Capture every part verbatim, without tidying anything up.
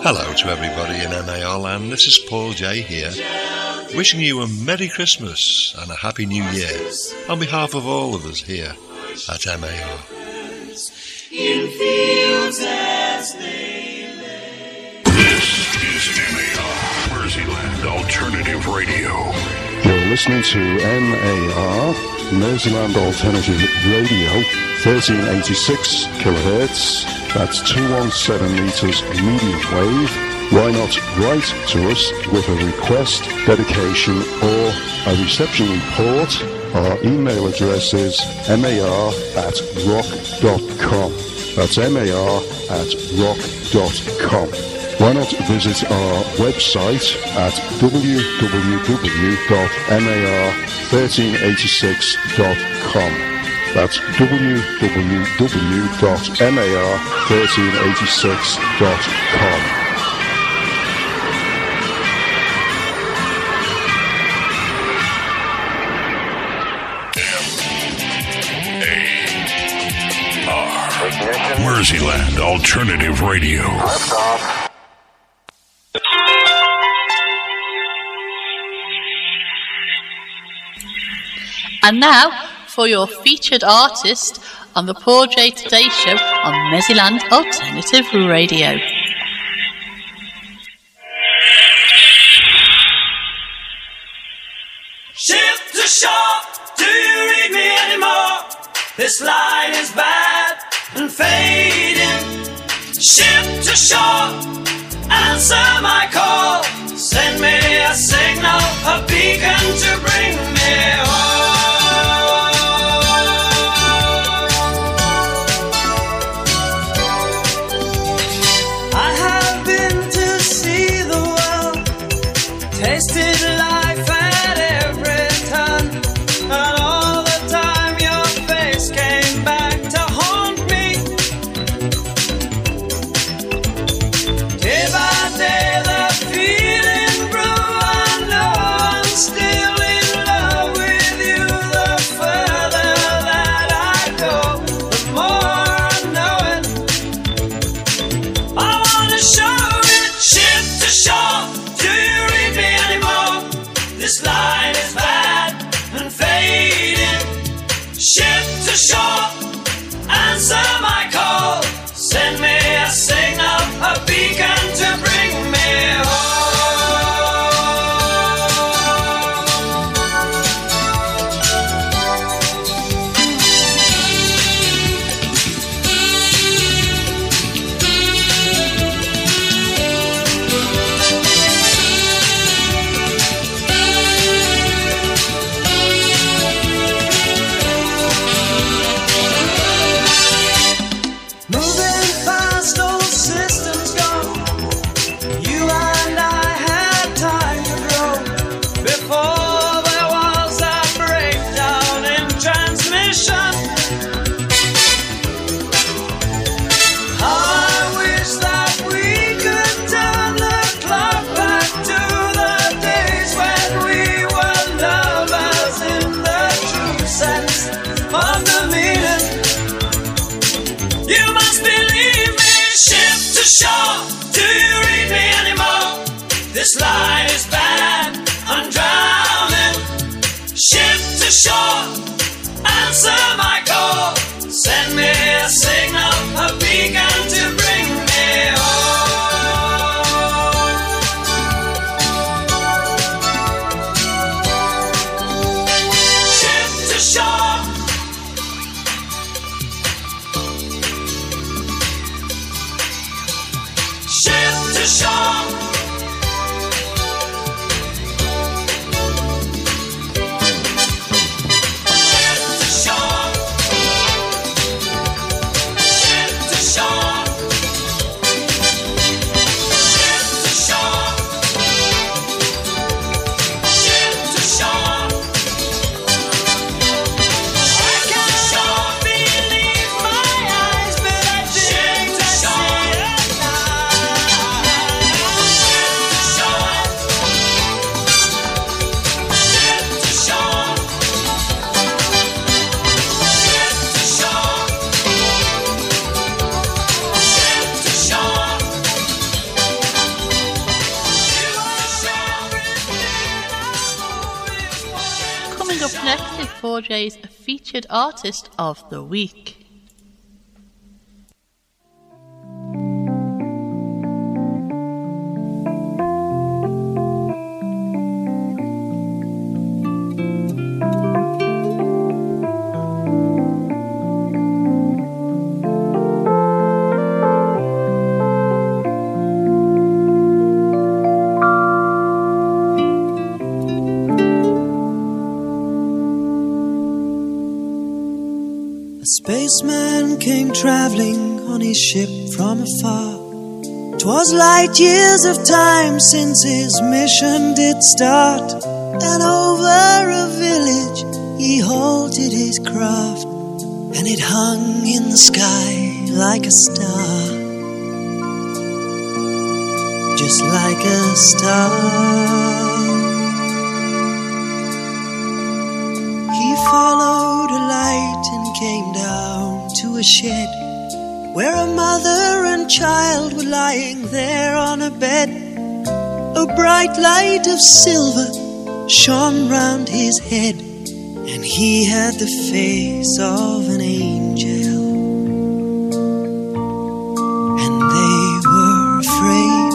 Hello to everybody in M A R land, this is Paul J here, wishing you a Merry Christmas and a Happy New Year on behalf of all of us here at M A R. In fields as they lay. This is M A R, Merseyland Alternative Radio. You're listening to M A R, Merseyland Alternative Radio, thirteen eighty-six kilohertz. That's two hundred seventeen meters medium wave. Why not write to us with a request, dedication, or a reception report? Our email address is mar at rock dot com. That's mar at rock dot com. Why not visit our website at w w w dot mar thirteen eighty-six dot com. That's w w w dot mar thirteen eighty-six dot com. Merseyland Alternative Radio. And now, for your featured artist on the Paul J Today Show on Merseyland Alternative Radio. Ship to shore, do you read me anymore? This line is bad and fading. Ship to shore, answer my call. Send me a signal, a beacon to bring me home. I have been to see the world, tasted life at every turn, and all the time your face came back to haunt me. Day by day the feeling grew, I know I'm still in love with you. The further that I go, the more I know it. I wanna show it. Ship to shore, do you read me anymore? This line is bad and fading. Ship to shore, answer my call. Send me a signal, a beacon to bring me home. Moving fast, old systems gone. You and I had time to grow before there was a breakdown in transmission. How I wish that we could turn the clock back to the days when we were lovers in the true sense of the meaning. You must believe me. Ship to shore, do you read me anymore? This line is bad, I'm drowning. Ship to shore, answer my call. Send me a signal, a beacon to bring me home. Ship to shore, ship to shore. Ship to shore. Ship to shore. Ship to shore. Ship to shore. I can't believe my eyes, but I think I see it now. four J's Featured Artist of the Week. Spaceman came traveling on his ship from afar. 'Twas light years of time since his mission did start, and over a village he halted his craft, and it hung in the sky like a star, just like a star. He followed a light and came down to a shed where a mother and child were lying there on a bed. A bright light of silver shone round his head, and he had the face of an angel, and they were afraid.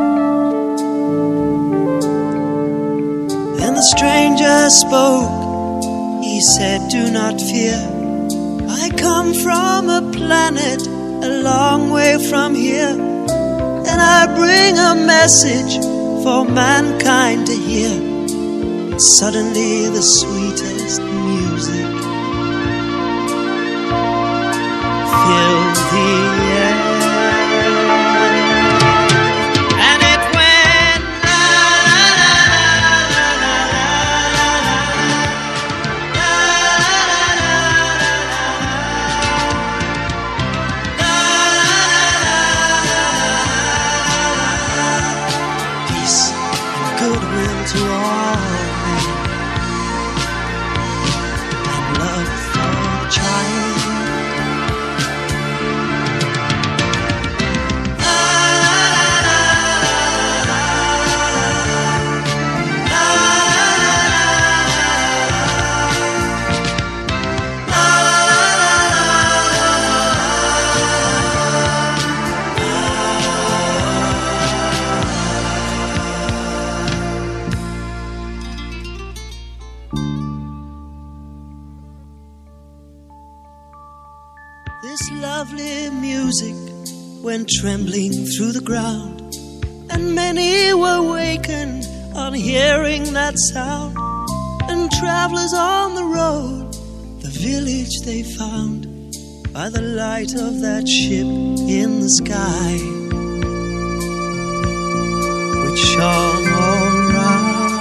Then the stranger spoke. He said, "Do not fear. I come from a planet a long way from here, and I bring a message for mankind to hear." And suddenly the sweetest music filled the air, and it went la la la la goodwill to all men, and love for the child. La, la, la, la, la, This lovely music went trembling through the ground, and many were wakened on hearing that sound. And travelers on the road, the village they found by the light of that ship in the sky, which shone all around.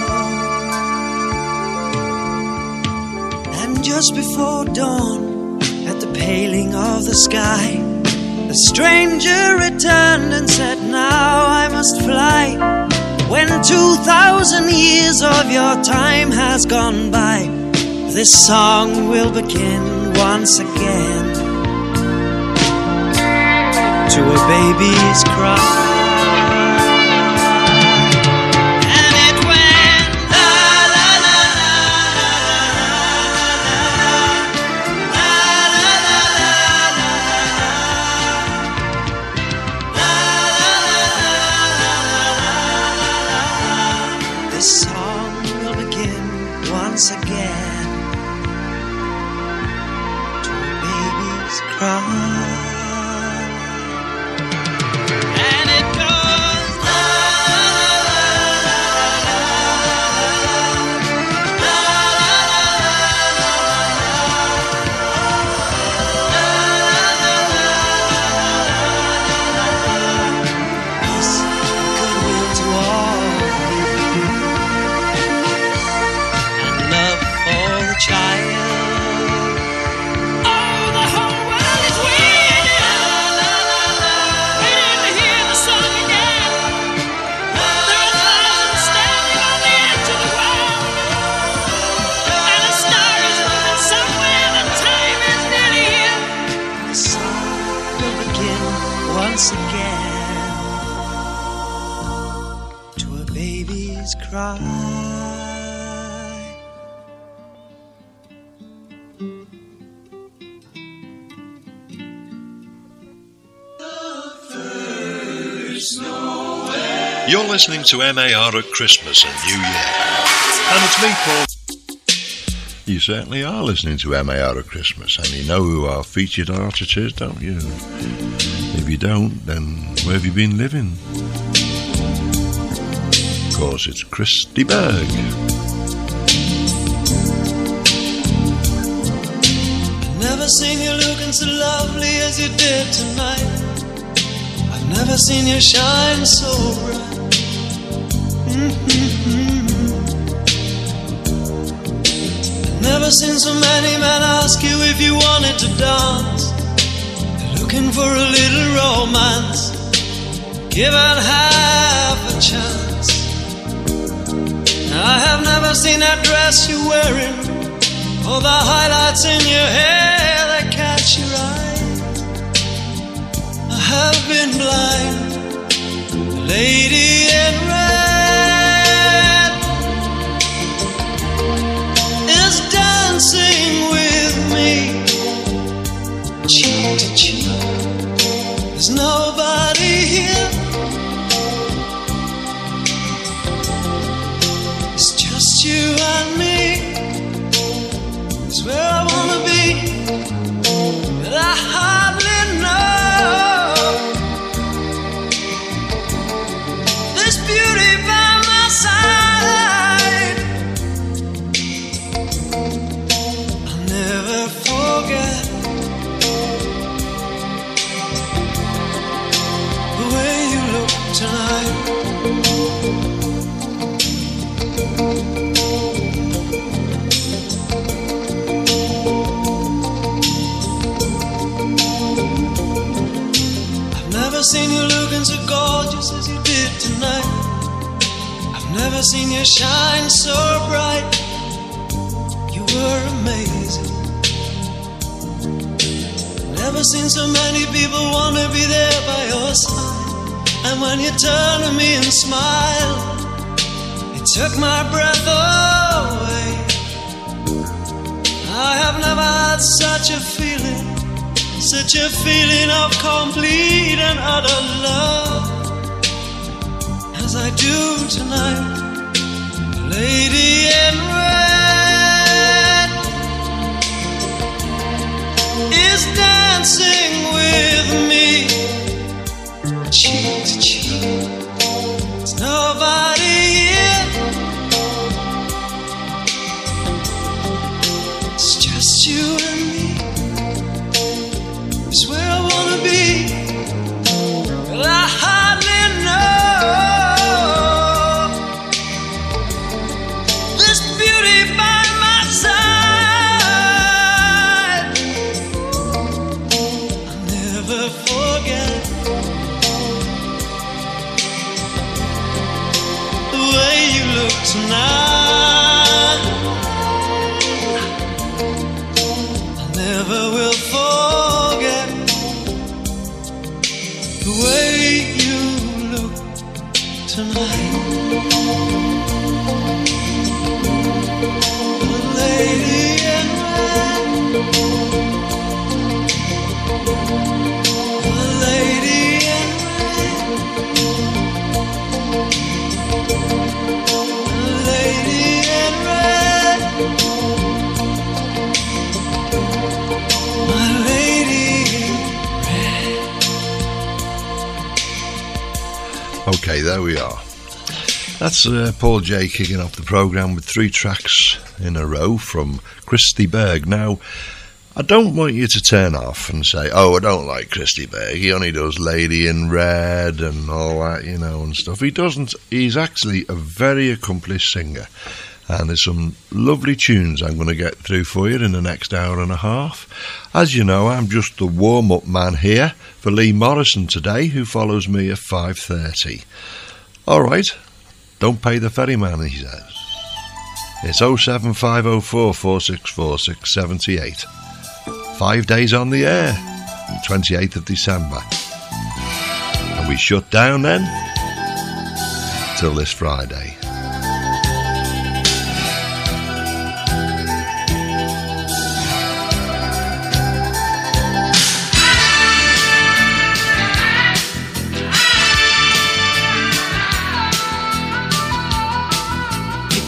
And just before dawn, at the paling of the sky, the stranger returned and said, "Now I must fly. When two thousand years of your time has gone by, this song will begin once again to a baby's cry." Once again to a baby's cry, and it goes la la la la la. Peace and goodwill to all, child. Oh, the whole world is waiting, waiting to hear the song again. There are thousands standing on the edge of the world, and a star is moving somewhere. The time is nearly here. The song will begin once again to a baby's cry. You're listening to M A R at Christmas and New Year. And it's me, Paul. You certainly are listening to M A R at Christmas, and you know who our featured artist is, don't you? If you don't, then where have you been living? Of course, it's Christy Berg. Never seen you looking so lovely as you did tonight. I've never seen you shine so bright. Mm-hmm. I've never seen so many men ask you if you wanted to dance. They're looking for a little romance, given half a chance. I have never seen that dress you're wearing, or the highlights in your hair that catch your eye. I have been blind. The lady in red is dancing with me, cheek to cheek. There's nobody here. It's just you and me. It's where I wanna be, but I hardly know. This beauty by my side, I'll never forget the way you look tonight. Seen you looking so gorgeous as you did tonight. I've never seen you shine so bright. You were amazing. Never seen so many people want to be there by your side. And when you turn to me and smile, it took my breath away. I have never had such a feeling, such a feeling of complete and utter love as I do tonight. Lady in red is dancing with me, cheek to cheek. There's nobody here. It's just you and me. It's where I wanna be, but I hardly know. This beauty by my side, I'll never forget the way you look tonight. I never will forget the way you look tonight. The lady in red, the lady in red, the lady in red, my lady in red. Okay, there we are. That's uh, Paul J kicking off the programme with three tracks in a row from Christy Berg. Now, I don't want you to turn off and say, oh, I don't like Christy Berg, he only does Lady in Red and all that, you know, and stuff. He doesn't. He's actually a very accomplished singer, and there's some lovely tunes I'm going to get through for you in the next hour and a half. As you know, I'm just the warm-up man here for Lee Morrison today, who follows me at five thirty. All right, don't pay the ferryman, he says. It's oh seven five oh four, four six four, six seven eight. Five days on the air, twenty-eighth of December. And we shut down then till this Friday.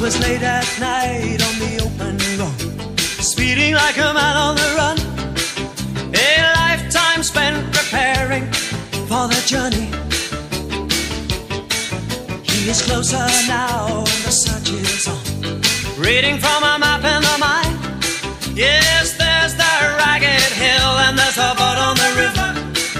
was late at night on the open road, speeding like a man on the run. A lifetime spent preparing for the journey. He is closer now and the search is on, reading from a map in the mind. Yes, there's the ragged hill and there's a boat on the river.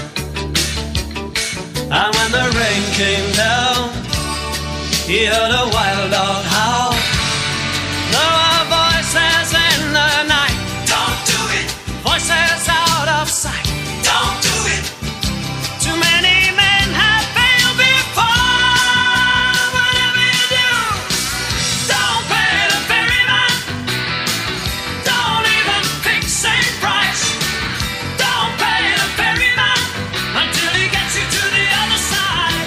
And when the rain came down, he heard a wild dog howl. There were voices in the night. Don't do it. Voices out of sight. Don't do it. Too many men have failed before. Whatever you do, don't pay the ferryman. Don't even fix a price. Don't pay the ferryman until he gets you to the other side.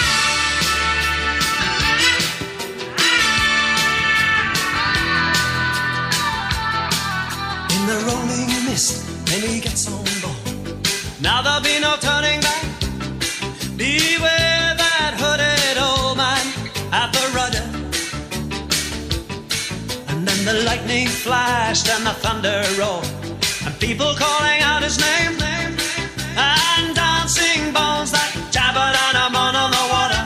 In the rolling mist, when he gets on board, now there'll be no turning back. Beware that hooded old man at the rudder. And then the lightning flashed and the thunder roared, and people calling out his name, name, and dancing bones that jabbered on a moan on the water.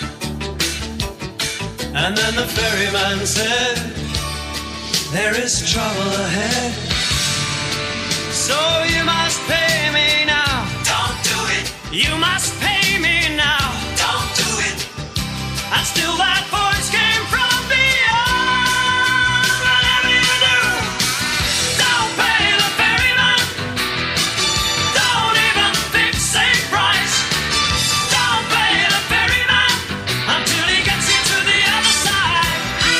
And then the ferryman said, there is trouble ahead, so you must pay me now. Don't do it. You must pay me now. Don't do it. And still that voice came from beyond. Whatever you do, don't pay the ferryman. Don't even fix a price. Don't pay the ferryman until he gets you to the other side.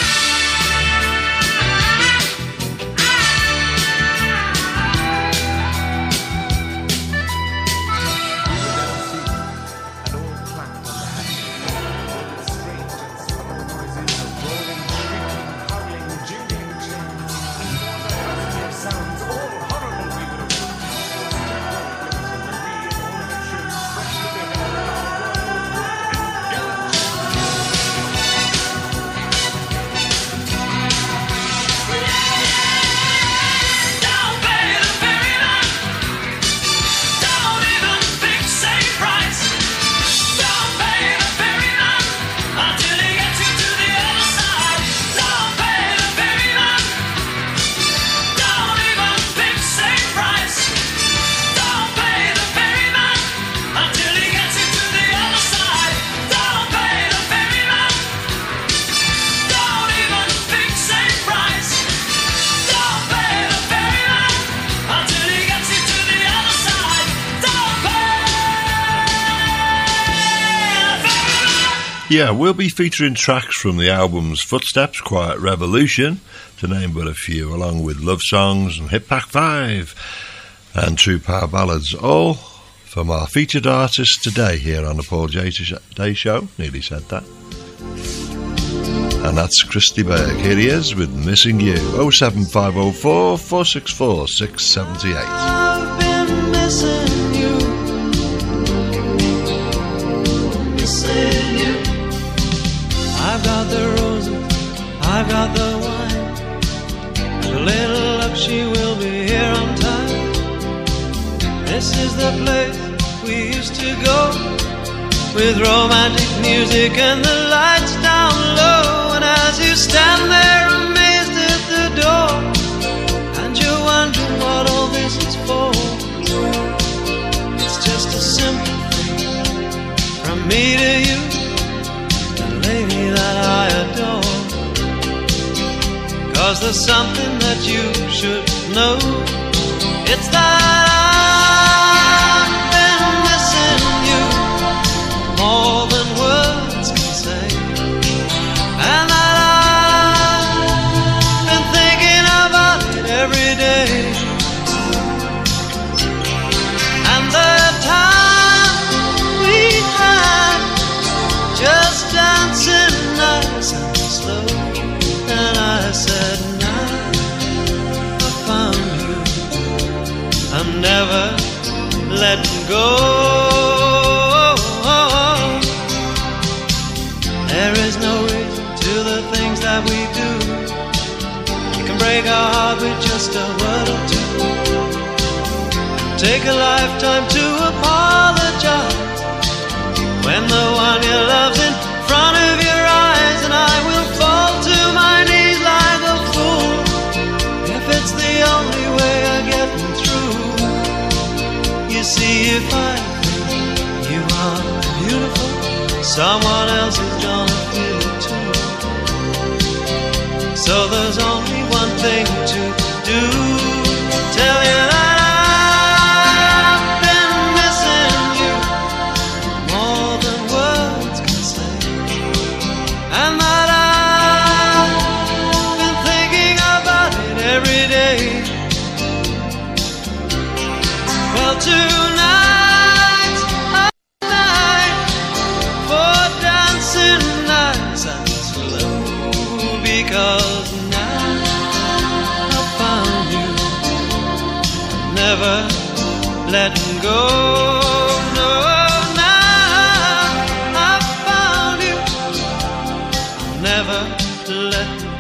Don't pay the ferryman. Don't even fix a price. Don't pay the ferryman until he gets you to the other side. Don't pay the ferryman. Don't even fix a price. Don't pay the ferryman until he gets you to the other side. Don't pay the ferryman. Don't even fix a price. Don't pay the ferryman until he gets you to the other side. Don't pay the ferryman. Yeah, we'll be featuring tracks from the albums Footsteps, Quiet Revolution, to name but a few, along with Love Songs and Hit Pack five and True Power Ballads, all from our featured artist today here on the Paul J. Day Show. Nearly said that. And that's Christy Berg. Here he is with Missing You. oh seven five oh four, four six four, six seven eight. I've been missing you, missing you. I've got the roses, I've got the wine. With a little luck, she will be here on time. This is the place we used to go, with romantic music and the lights down low. And as you stand there amazed at the door, and you're wondering what all this is for, it's just a simple thing from me to you, the lady that I adore. 'Cause there's something that you should know, it's that I've been missing you more than words can say, and that I've been thinking about it every day. And the time we had, just dancing nice and slow, and I said, now I found you, I'm never letting go. There is no reason to the things that we do, take a lifetime to apologize when the one you love's in front of your eyes, and I will fall to my knees like a fool if it's the only way of getting through. You see, if I think you are beautiful, someone else is gonna feel it too. So there's only one thing to do, tell you that tonight's a night for dancing nice and slow, because now I found you, never letting go. No, now I found you, never letting go.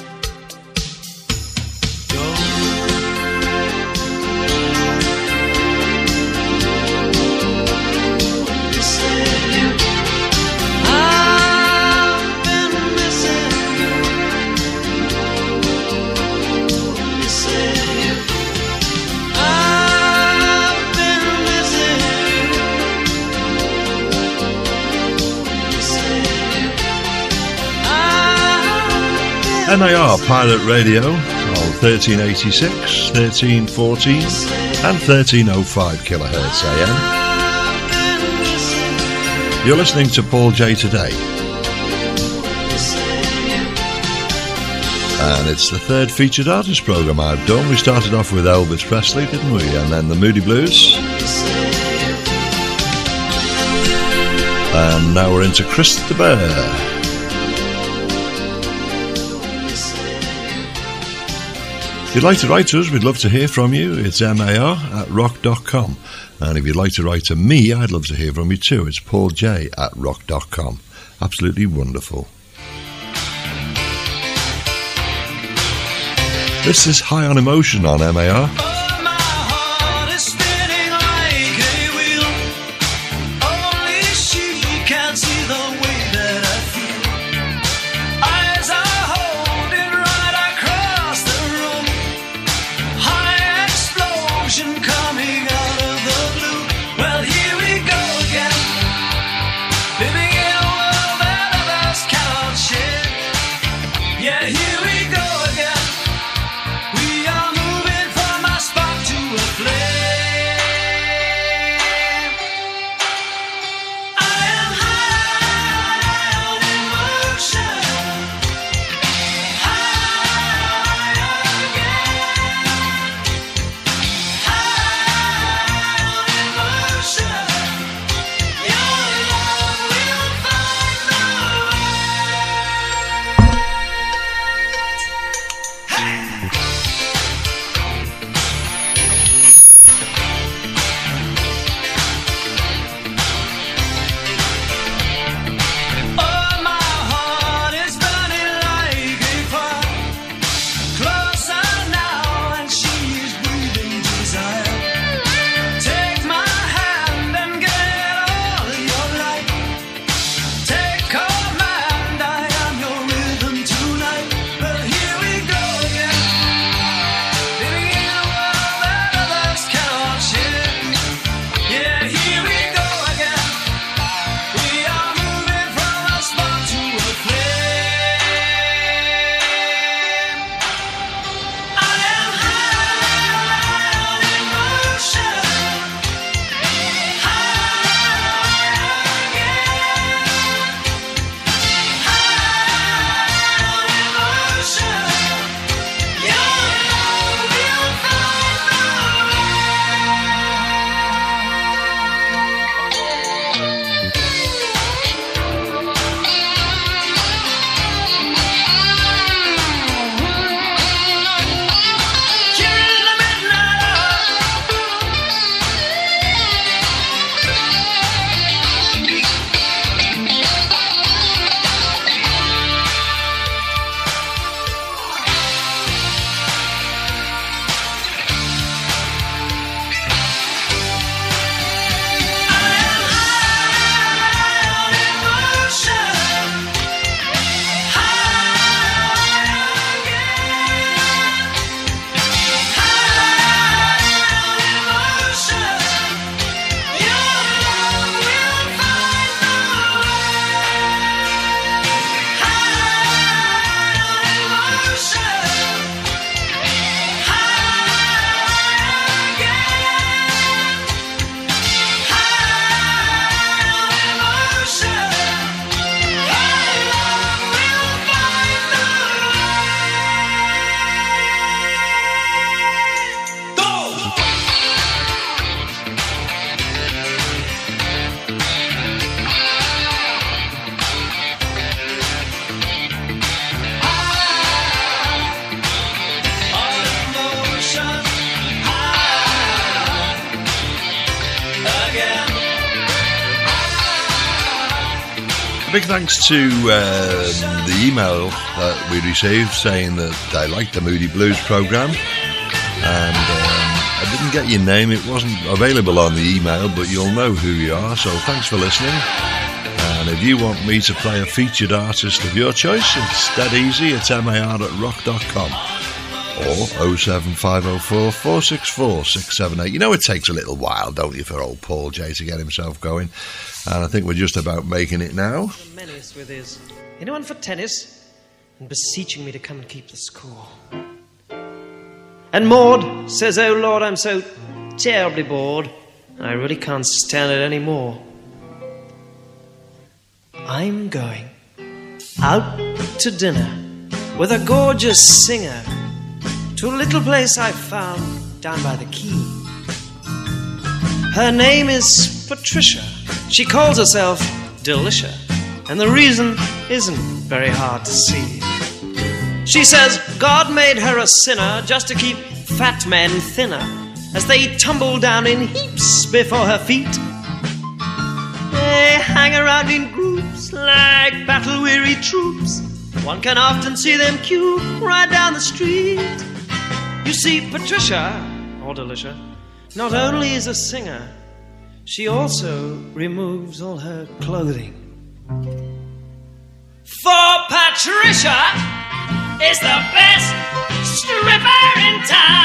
N A R Pirate Radio on thirteen eighty-six, thirteen fourteen and thirteen oh five kilohertz A M. You're listening to Paul J Today, and it's the third featured artist programme I've done. We started off with Elvis Presley, didn't we? And then the Moody Blues, and now we're into Chris de Burgh. If you'd like to write to us, we'd love to hear from you. It's M A R at rock dot com. And if you'd like to write to me, I'd love to hear from you too. It's Paul J at rock dot com. Absolutely wonderful. This is High on Emotion on M A R. Yeah, here we go again. We are moving from my big thanks to um, the email that we received saying that they liked the Moody Blues programme, and um, I didn't get your name, it wasn't available on the email, but you'll know who you are, so thanks for listening. And if you want me to play a featured artist of your choice, it's dead easy, it's M A R at rock dot com or oh seven five oh four, four six four, six seven eight. You know it takes a little while, don't you, for old Paul J to get himself going, and I think we're just about making it now. The menace with his, anyone for tennis, and beseeching me to come and keep the score. And Maud says, oh Lord, I'm so terribly bored, I really can't stand it anymore. I'm going out to dinner with a gorgeous singer to a little place I found down by the quay. Her name is Patricia. She calls herself Delicia, and the reason isn't very hard to see. She says God made her a sinner just to keep fat men thinner as they tumble down in heaps before her feet. They hang around in groups like battle-weary troops. One can often see them queue right down the street. You see, Patricia, or Delicia, not only is a singer, she also removes all her clothing. For Patricia is the best stripper in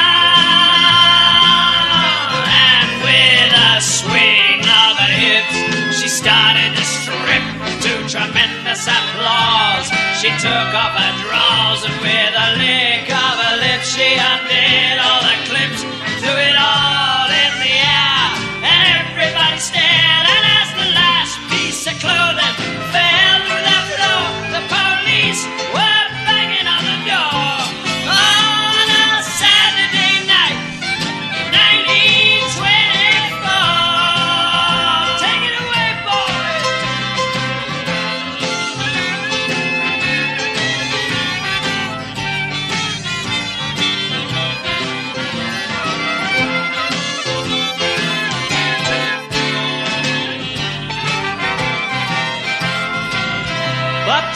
town, and with a swing of her hips, she started to strip to tremendous applause. She took off her drawers and with a lick of her lips, she undid all the clips, threw it all in the air, and everybody stared. And as the last piece of clothing fell through the floor, the police were banging on the door. On a Saturday night, nineteen twenty-four. Take it away, boys. But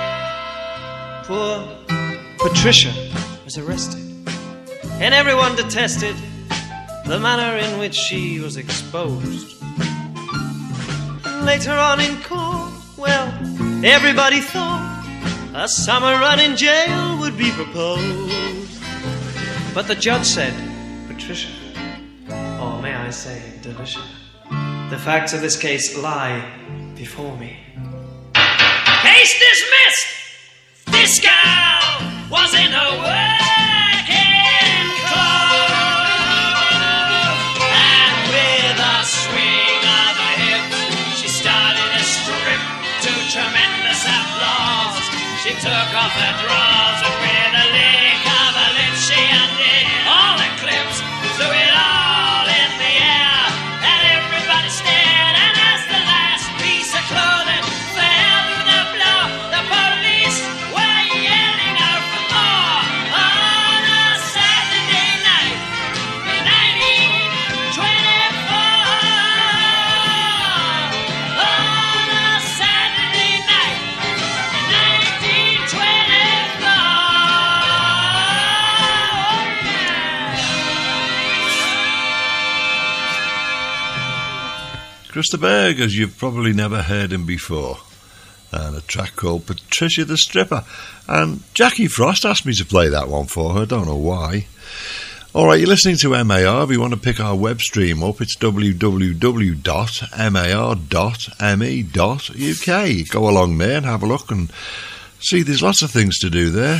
poor Patricia was arrested, and everyone detested the manner in which she was exposed. And later on in court, well, everybody thought a summer run in jail would be proposed. But the judge said, Patricia, or may I say, Delicia, the facts of this case lie before me. Case dismissed! This girl was in her working clothes, and with a swing of her hips, she started to strip to tremendous applause. She took off her drawers and with a lick of her lips, she undid all the clips, threw it all in the air, and everybody stared. And as the last piece of clothing fell through the floor, the police were yelling out for more. On a Saturday night, nineteen twenty-four. On a Saturday night, nineteen twenty-four. Christa Berg, as you've probably never heard him before, and a track called Patricia the Stripper. And Jackie Frost asked me to play that one for her, don't know why. Alright, you're listening to M A R. If you want to pick our web stream up, it's w w w dot mar dot me dot u k. Go along there and have a look and see there's lots of things to do there.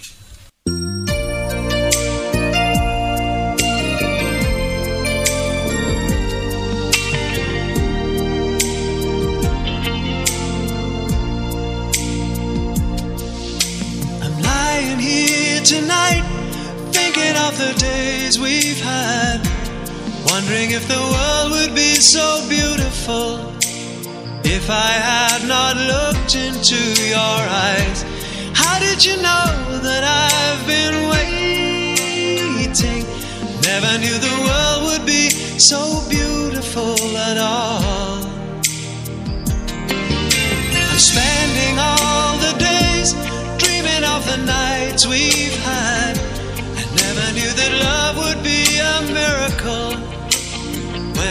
I'm lying here tonight, thinking of the days we've had, wondering if the world would be so beautiful if I had not looked into your eyes. How did you know that I've been waiting? Never knew the world would be so beautiful at all. I'm spending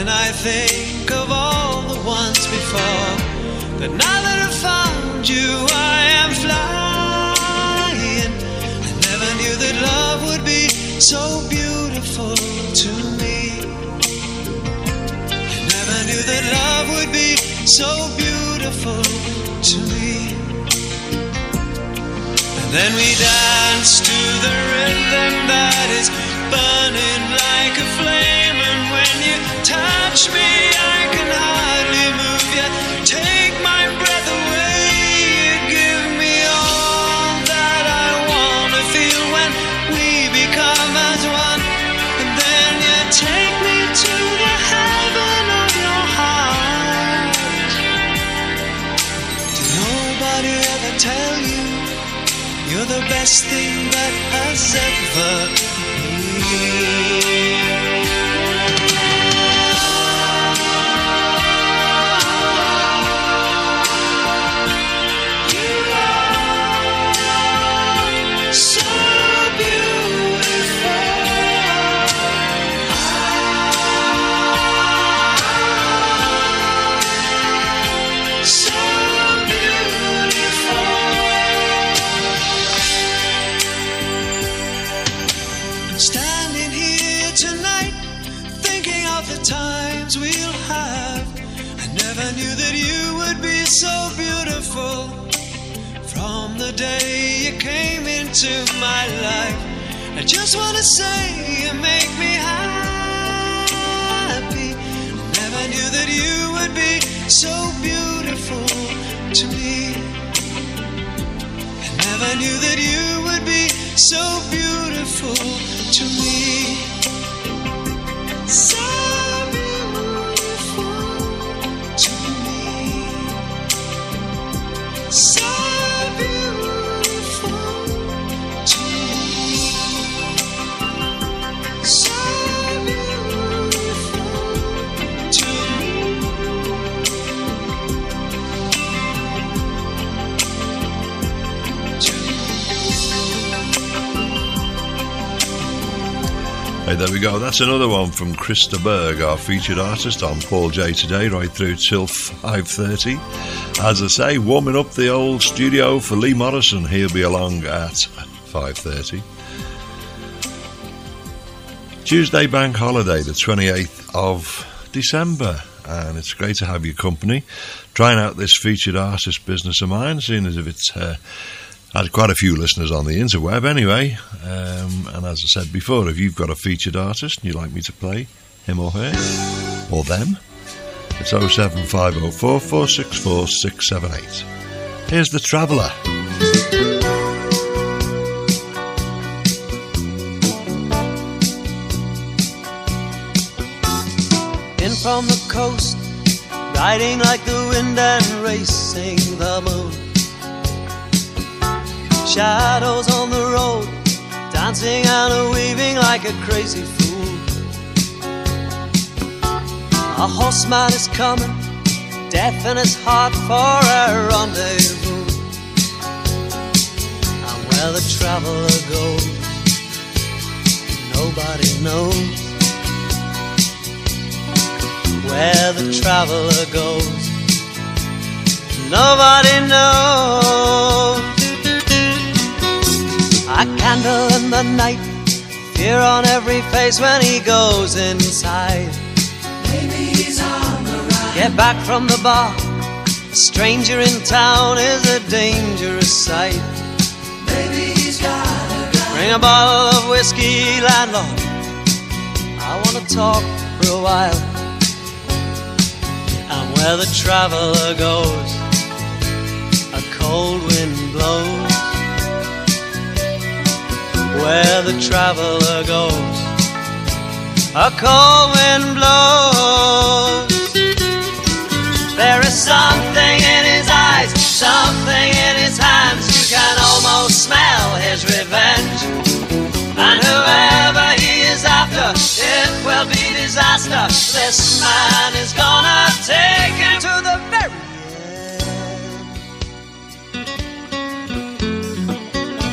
And I think of all the ones before, but now that I've found you, I am flying. I never knew that love would be so beautiful to me. I never knew that love would be so beautiful to me. And then we dance to the rhythm that is burning like a flame. And when you touch me, I can hardly move you. Take my breath away. You give me all that I want to feel when we become as one. And then you take me to the heaven of your heart. Did nobody ever tell you you're the best thing that has ever been? Times we'll have. I never knew that you would be so beautiful. From the day you came into my life, I just want to say you make me happy. I never knew that you would be so beautiful to me. I never knew that you would be so beautiful to me. So so beautiful to me, so beautiful to me, to Hey, there we go. That's another one from Krista Berg, our featured artist on Paul J today, right through till five thirty. As I say, warming up the old studio for Lee Morrison. He'll be along at five thirty. Tuesday bank holiday, the twenty-eighth of December, and it's great to have your company trying out this featured artist business of mine, seeing as if it's uh, had quite a few listeners on the interweb anyway. Um, and as I said before, if you've got a featured artist and you'd like me to play him or her or them, it's oh seven five oh four, four six four, six seven eight. Here's The Traveller. In from the coast, riding like the wind and racing the moon. Shadows on the road, dancing and weaving like a crazy fool. A horseman is coming, death in his heart for a rendezvous. And where the traveller goes, nobody knows. Where the traveller goes, nobody knows. A candle in the night, fear on every face when he goes inside. Maybe he's on the run. Get back from the bar, a stranger in town is a dangerous sight. Maybe he's got a gun. Bring a bottle of whiskey, landlord, I want to talk for a while. And where the traveller goes, a cold wind blows. Where the traveller goes, a cold wind blows. There is something in his eyes, something in his hands. You can almost smell his revenge. And whoever he is after, it will be disaster. This man is gonna take him to the very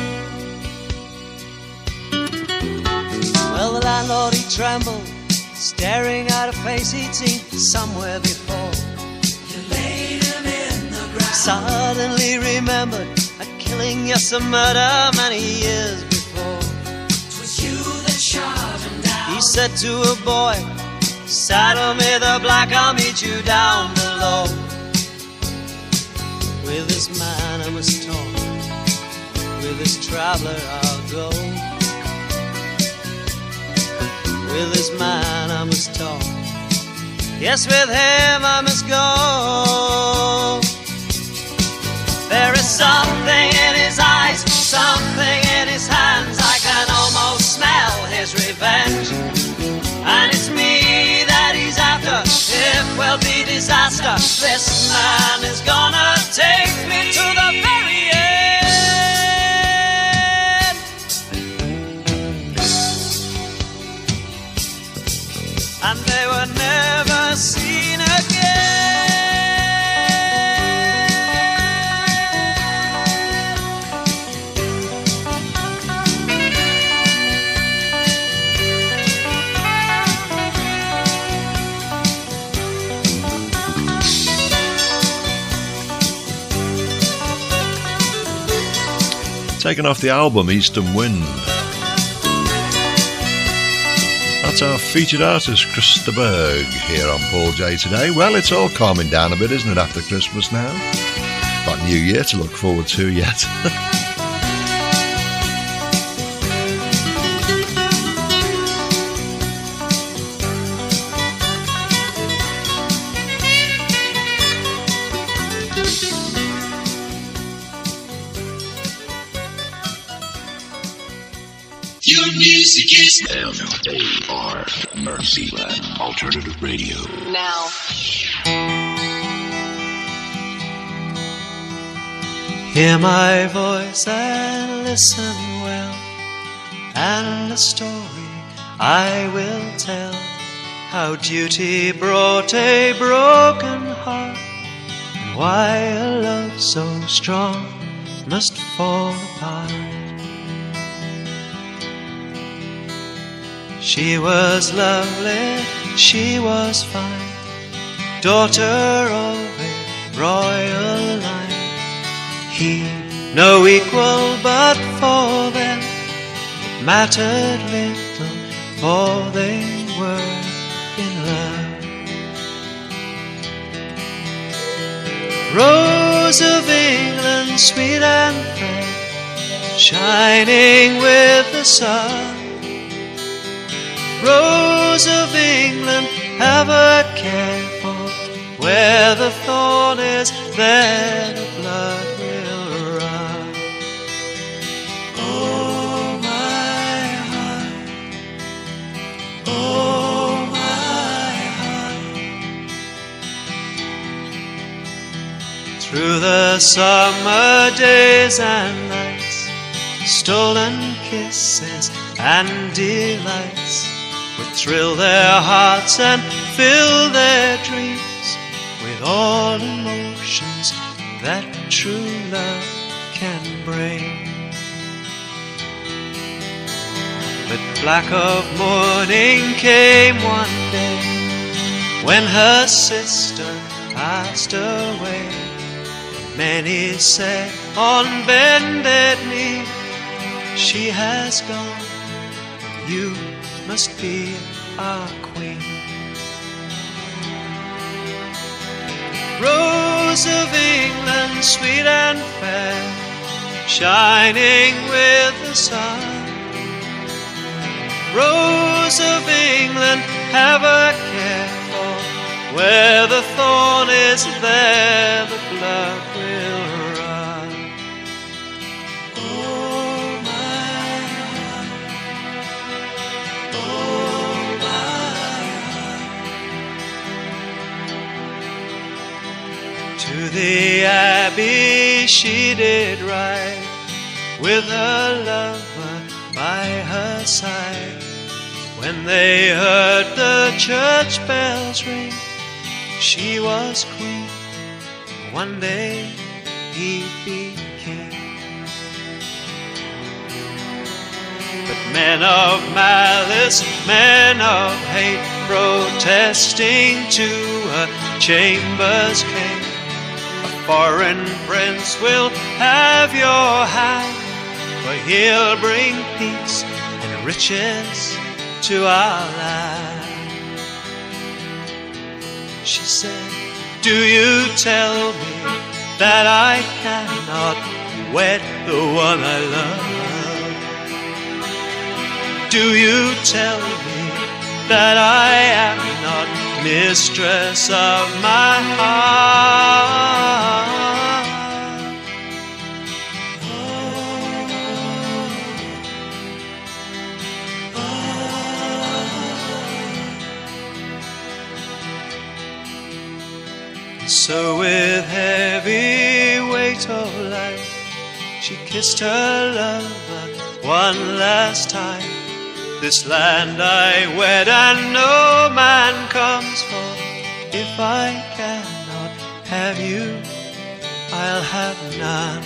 end. Well, the landlord, he trembled, staring at a face he'd seen somewhere before. You laid him in the ground. Suddenly remembered a killing, yes, a murder many years before. Twas you that shot him down. He said to a boy, saddle me the black, I'll meet you down below. With this man I must talk, with this traveler I'll go. With this man I must talk, yes, with him I must go. There is something in his eyes, something in his hands, I can almost smell his revenge. And it's me that he's after, it will be disaster. This man is gonna take me to the very end. And they were never seen again. Taken off the album Eastern Wind. That's our featured artist, Chris de Burgh, here on Paul J today. Well, it's all calming down a bit, isn't it, after Christmas now? Got New Year to look forward to yet. Your music is M A R Mercyland Alternative Radio. Now. Hear my voice and listen well, and a story I will tell, how duty brought a broken heart, and why a love so strong must fall apart. She was lovely, she was fine, daughter of a royal line. He, no equal, but for them it mattered little, for they were in love. Rose of England, sweet and fair, shining with the sun. Rose of England, have a care for, where the thorn is, there the blood will run. Oh my heart, oh my heart. Through the summer days and nights, stolen kisses and delights would thrill their hearts and fill their dreams with all emotions that true love can bring. But black of morning came one day, when her sister passed away. Many say on bended knee, she has gone, you must be our queen. Rose of England, sweet and fair, shining with the sun. Rose of England, have a care for, where the thorn is, there the blood will run. Oh my heart, oh my heart. To the abbey she did ride, with her lover by her side. When they heard the church bells ring, she was queen, one day he'd be king. But men of malice, men of hate, protesting to her chambers came. A foreign prince will have your hand, for he'll bring peace and riches to our land. She said, do you tell me that I cannot wed the one I love? Do you tell me that I am not mistress of my heart? So with heavy weight of life, she kissed her lover one last time. This land I wed and no man comes for. If I cannot have you, I'll have none.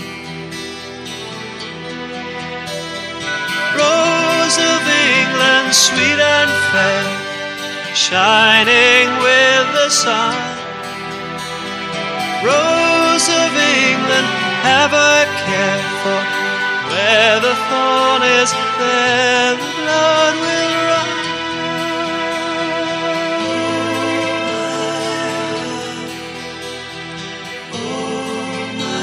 Rose of England, sweet and fair, shining with the sun. Rose of England, have a care, for where the thorn is, there the blood will run. Oh, my,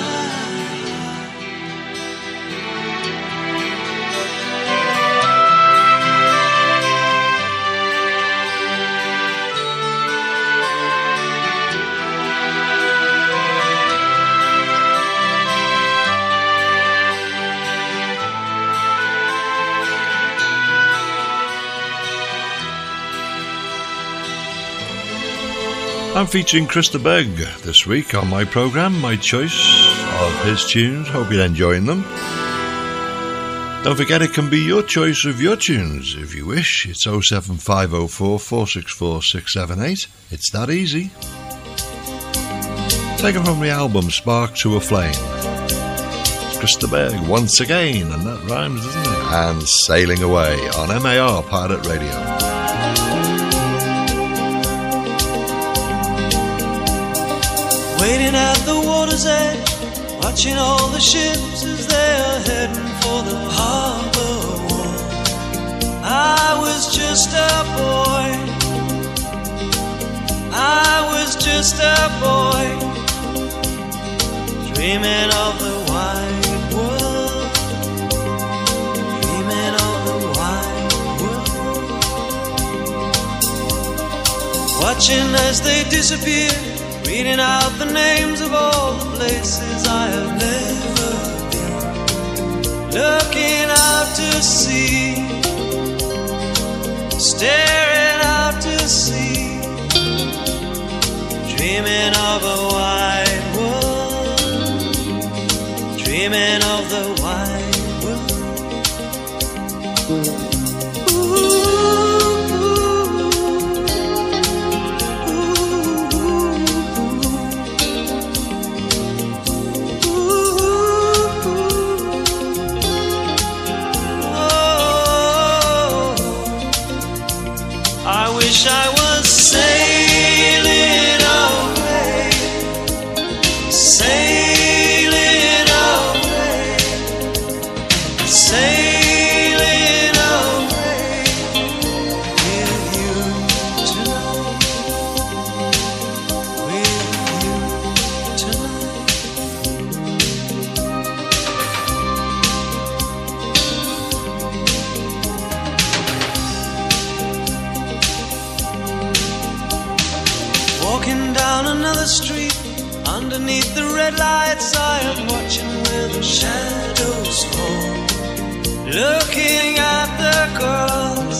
I'm featuring Chris de Burgh this week on my programme, my choice of his tunes. Hope you're enjoying them. Don't forget it can be your choice of your tunes if you wish. It's oh seven five oh four, four six four, six seven eight. It's that easy. Taken from the album Spark to a Flame. It's Chris de Burgh once again, and that rhymes, doesn't it? And Sailing Away on M A R Pirate Radio. Waiting at the water's edge, watching all the ships as they are heading for the harbor wall. I was just a boy, I was just a boy, dreaming of the wide world, dreaming of the wide world. Watching as they disappear, reading out the names of all the places I have never been. Looking out to sea, staring out to sea, dreaming of a wide world, dreaming of the wide world. Ooh. I was sailing away, sailing away, sailing away with you tonight, with you tonight. Walking down another street, underneath the red lights, I am watching where the shadows fall. Looking at the girls,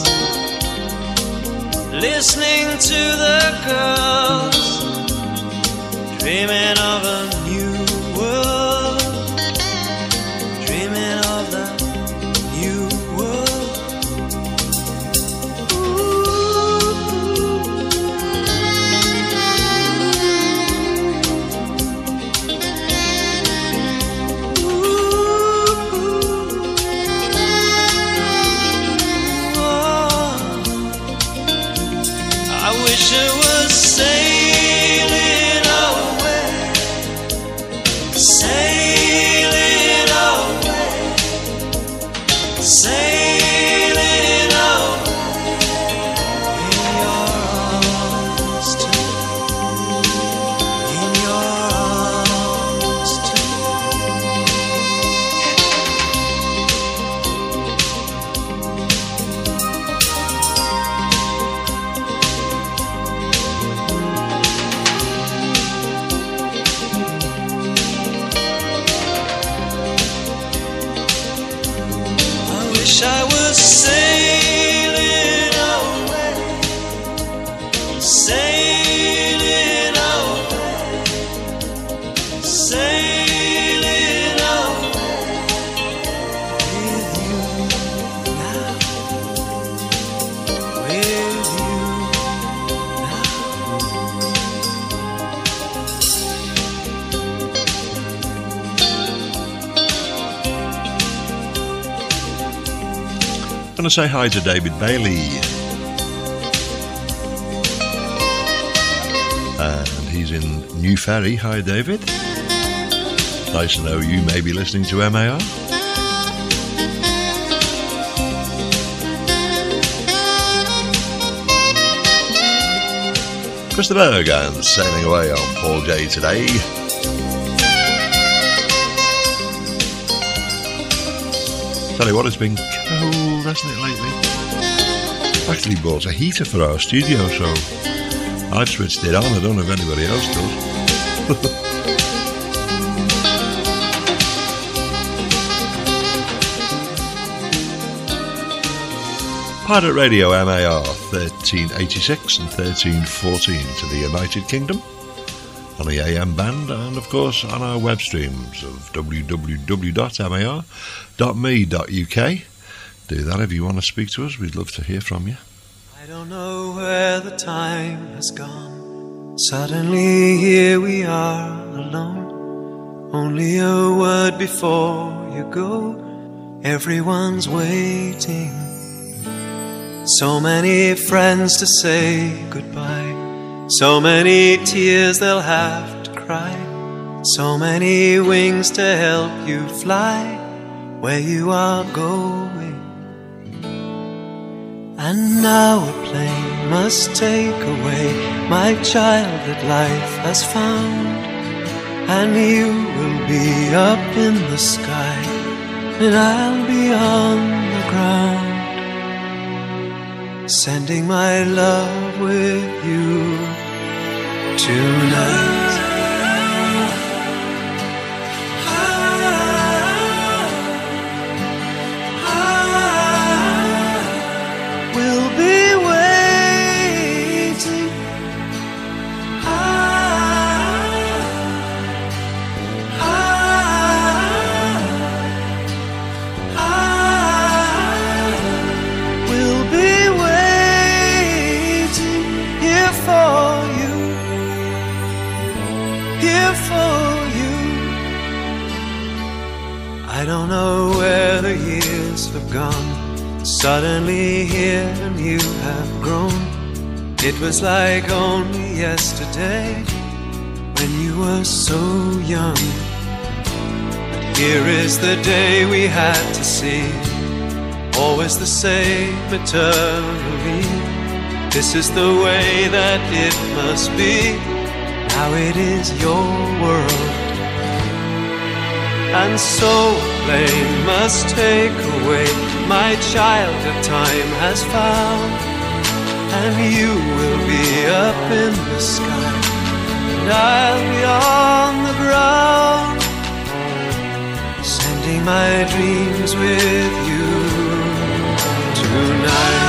listening to the girls, dreaming of a new world, dreaming of the new world. Sailing away, sailing away in your arms too, in your arms too. Wish I was sailing away, sailing away, sailing away with you now, with you I'm going to say hi to David Bailey. And he's in New Ferry. Hi, David. Nice to know you may be listening to M A R. Chris the Berg and Sailing Away on Paul J today. Tell you what, it's been cold, hasn't it, lately? Actually bought a heater for our studio, so I've switched it on. I don't know if anybody else does. Pirate Radio M A R thirteen eighty-six and thirteen fourteen to the United Kingdom on the A M band, and of course on our web streams of w w w dot m a r dot m e dot u k. Do that if you want to speak to us. We'd love to hear from you. I don't know where the time has gone. Suddenly here we are alone. Only a word before you go. Everyone's waiting. So many friends to say goodbye. So many tears they'll have to cry. So many wings to help you fly where you are going. And now a plane must take away my child that life has found. And you will be up in the sky, and I'll be on the ground, sending my love with you tonight. We'll be waiting. We'll be waiting here for you, here for you. I don't know where the years have gone. Suddenly here and you have grown. It was like only yesterday when you were so young. But here is the day we had to see, always the same eternally. This is the way that it must be. Now it is your world. And so plane must take away my child that time has found. And you will be up in the sky, and I'll be on the ground, sending my dreams with you tonight.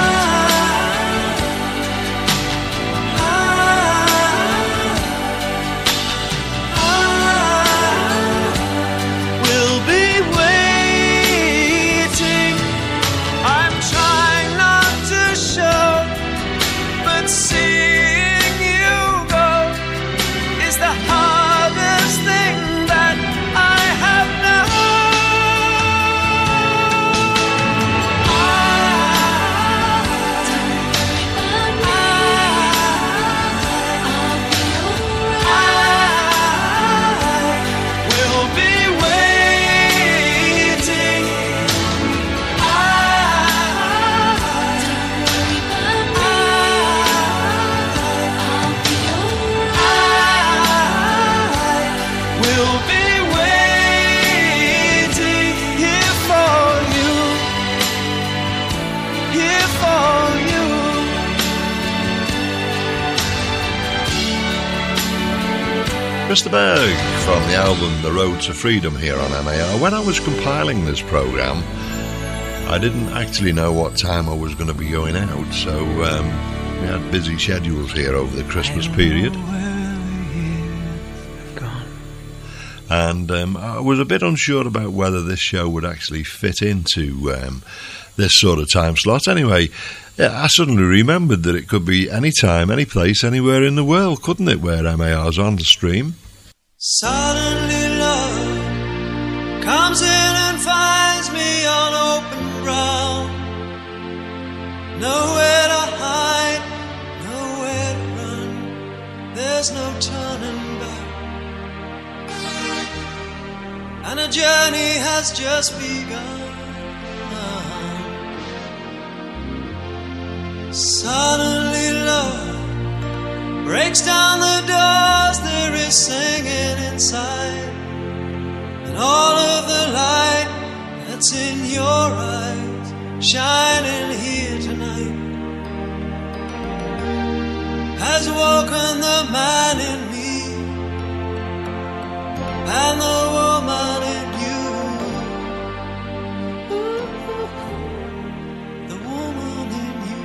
will be waiting here for you, here for you. Krista Berg from the album The Road to Freedom here on M A R. When I was compiling this programme, I didn't actually know what time I was going to be going out, so um, we had busy schedules here over the Christmas period. And um, I was a bit unsure about whether this show would actually fit into um, this sort of time slot. Anyway, I suddenly remembered that it could be any time, any place, anywhere in the world, couldn't it, where M A R's on the stream? Suddenly love comes in and finds me on open ground. Nowhere to hide, nowhere to run. There's no turning back. And a journey has just begun. Suddenly love breaks down the doors, there is singing inside, and all of the light that's in your eyes shining here tonight has woken the man in me and the woman in you. The woman in you.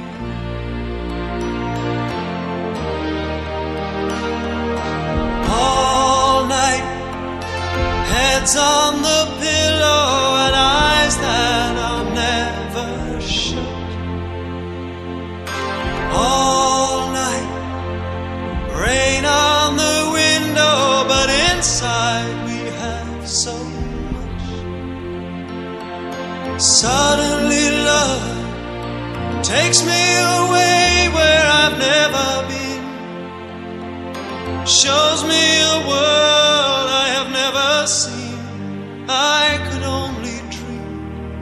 All night, heads on the pillow and eyes that are never shut. All night, rain on the window, but inside we have so much. Suddenly love takes me away where I've never been, shows me a world I have never seen. I could only dream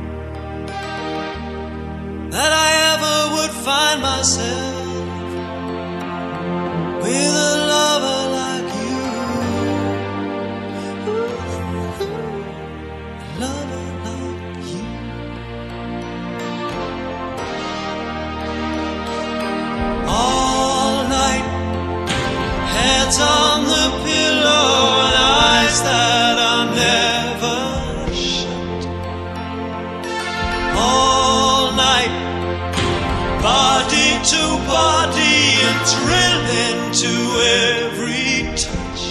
that I ever would find myself with a lover like you, a lover like you. All night, heads on the pillow and eyes that are never shut. All night, body to body and thrilling to every touch.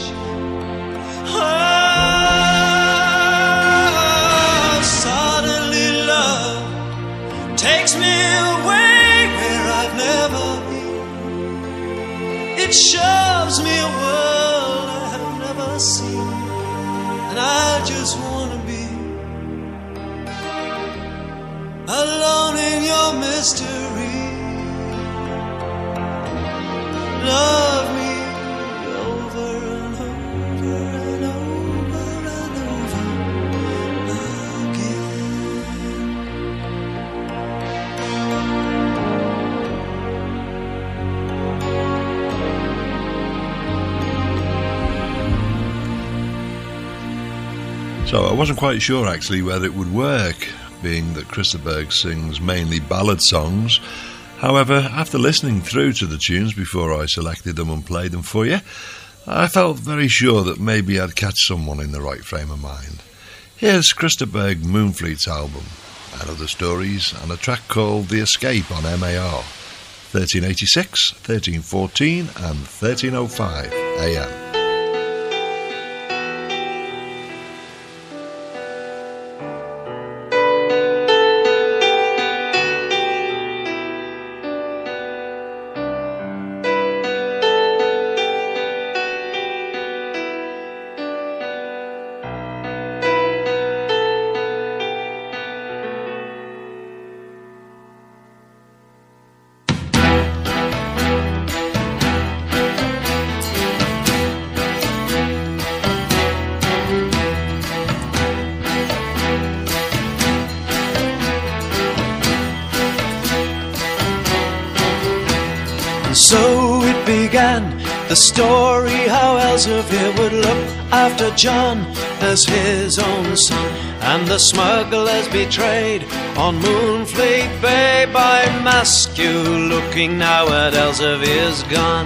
Oh, suddenly love takes me away where I've never been. It shows me a world I have never seen, and I just want to be alone in your mystery. Love me over and over and over and over again. So I wasn't quite sure actually whether it would work, being that Krista Berg sings mainly ballad songs. However, after listening through to the tunes before I selected them and played them for you, I felt very sure that maybe I'd catch someone in the right frame of mind. Here's Krista Berg Moonfleet's album, and other stories, and a track called The Escape on M A R, thirteen eighty-six, thirteen fourteen and thirteen oh five A M. So it began The story how Elzevir would look after John as his own son, and the smugglers betrayed on Moonfleet Bay by Maskew, looking now at Elzevir's gun.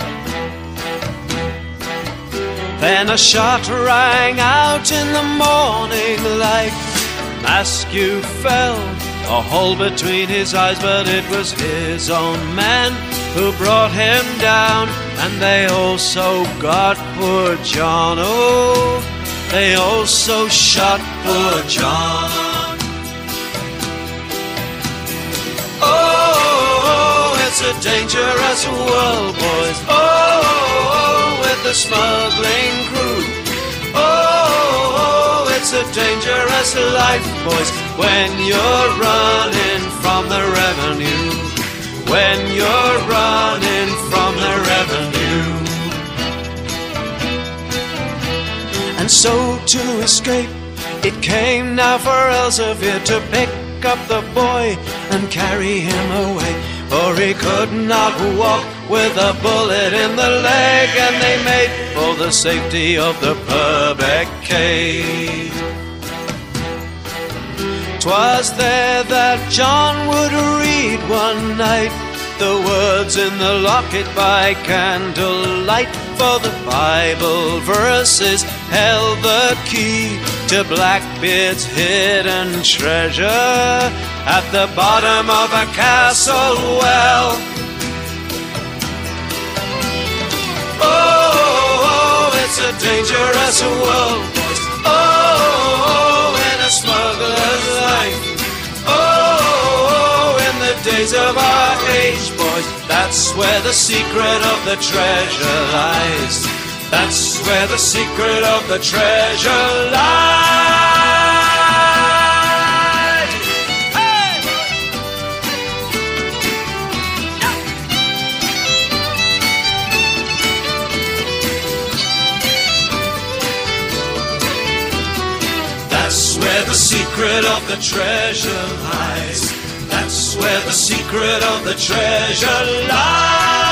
Then a shot rang out in the morning light. Maskew fell, a hole between his eyes, but it was his own men who brought him down, and they also got poor John. Oh, they also shot poor John. Oh, it's a dangerous world, boys. Oh, with the smuggling crew. Oh, it's a dangerous life, boys, when you're running from the revenue. When you're running from the revenue. And so to escape, it came now for Elzevir to pick up the boy and carry him away, for he could not walk with a bullet in the leg, and they made for the safety of the Purbeck Cave. 'Twas there that John would read one night the words in the locket by candlelight, for the Bible verses held the key to Blackbeard's hidden treasure at the bottom of a castle well. Oh, it's a dangerous world, boys. Oh, in a smuggler's life. Oh, in the days of our age, boys, that's where the secret of the treasure lies. That's where the secret of the treasure lies. Hey! That's where the secret of the treasure lies. That's where the secret of the treasure lies.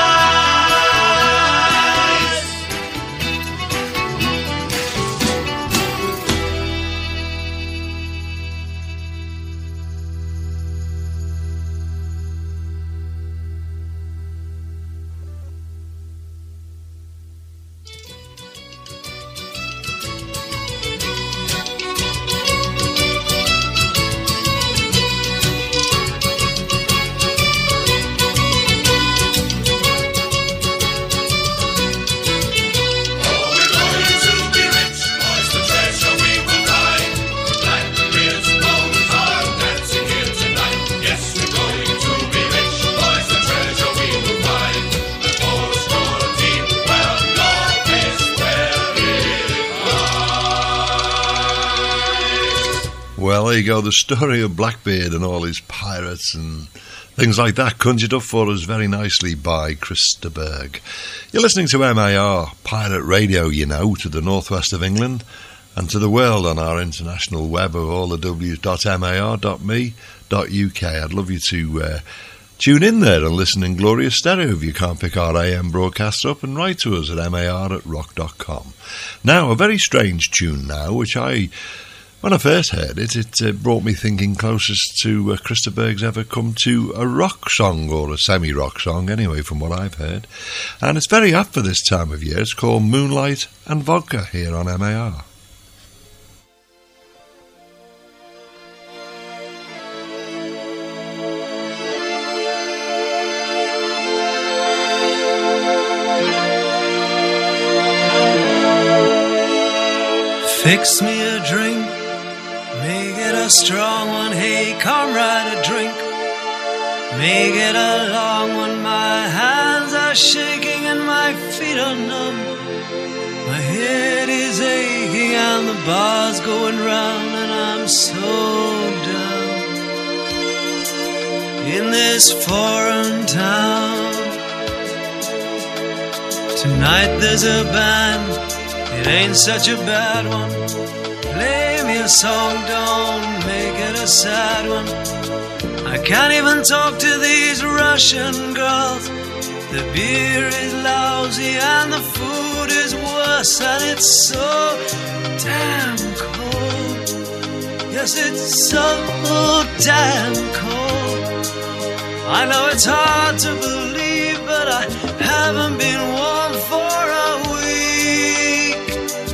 Well, there you go, the story of Blackbeard and all his pirates and things like that, conjured up for us very nicely by Chris de Burgh. You're listening to M A R, pirate radio, you know, to the northwest of England and to the world on our international web of all the w's dot mar dot me dot u k. I'd love you to uh, tune in there and listen in glorious stereo if you can't pick our A M broadcasts up, and write to us at mar at rock dot com. Now, a very strange tune now, which I... When I first heard it, it uh, brought me thinking closest to uh, Chris de Burgh's ever come to a rock song, or a semi-rock song anyway, from what I've heard. And it's very apt for this time of year. It's called Moonlight and Vodka here on M A R. Fix me a drink, make it a strong one. Hey, comrade, a drink, make it a long one. My hands are shaking and my feet are numb. My head is aching and the bar's going round, and I'm so down in this foreign town. Tonight there's a band, it ain't such a bad one. Play me a song, don't make it a sad one. I can't even talk to these Russian girls, The beer is lousy and the food is worse, and it's so damn cold. Yes, it's so damn cold. I know it's hard to believe, but I haven't been warm for a week.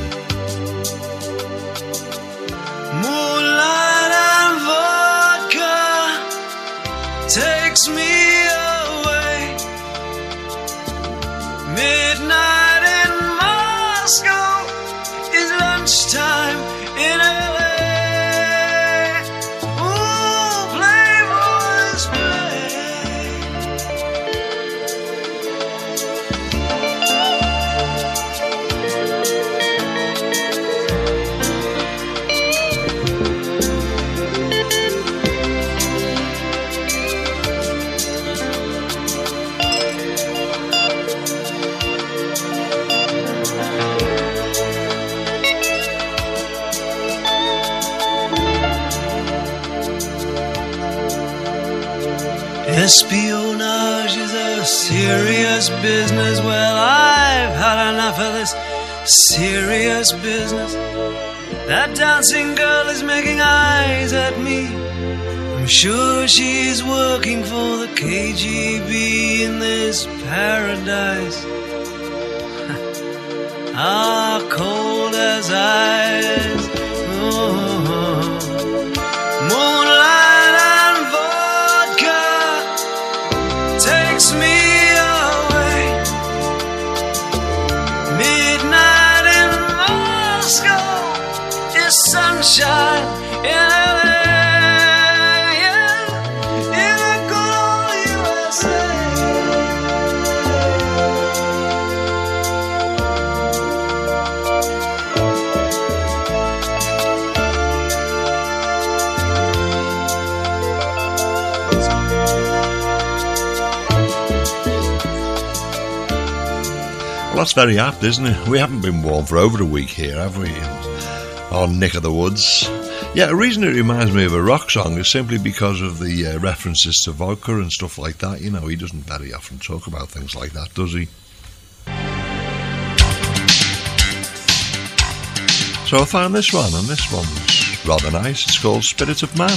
Moonlight and vodka takes me away. Midnight in Moscow is lunchtime in L A. Ooh, playboys play. Espionage is a serious business. Well, I've had enough of this serious business. That dancing girl is making eyes at me. I'm sure she's working for the K G B in this paradise. Ah, cold as ice. Oh. Moonlight and vodka takes me away. Midnight in Moscow is sunshine in L A. Yeah, in the good old U S A. Well, that's very apt, isn't it? We haven't been warm for over a week here, have we? On Nick of the Woods. Yeah, the reason it reminds me of a rock song is simply because of the uh, references to vodka and stuff like that. You know, he doesn't very often talk about things like that, does he? So I found this one, and this one's rather nice. It's called Spirit of Man.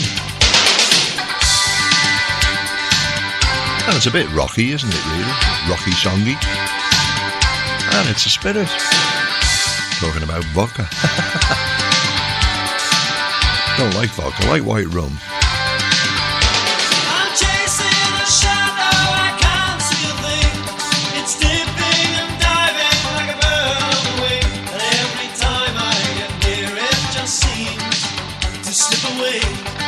And it's a bit rocky, isn't it, really? Rocky songy. And it's a spirit. Talking about vodka. Don't like vodka, I like white rum. I'm chasing a shadow, I can't see a thing. It's dipping and diving like a bird on the wing. And every time I get near it, just seems to slip away.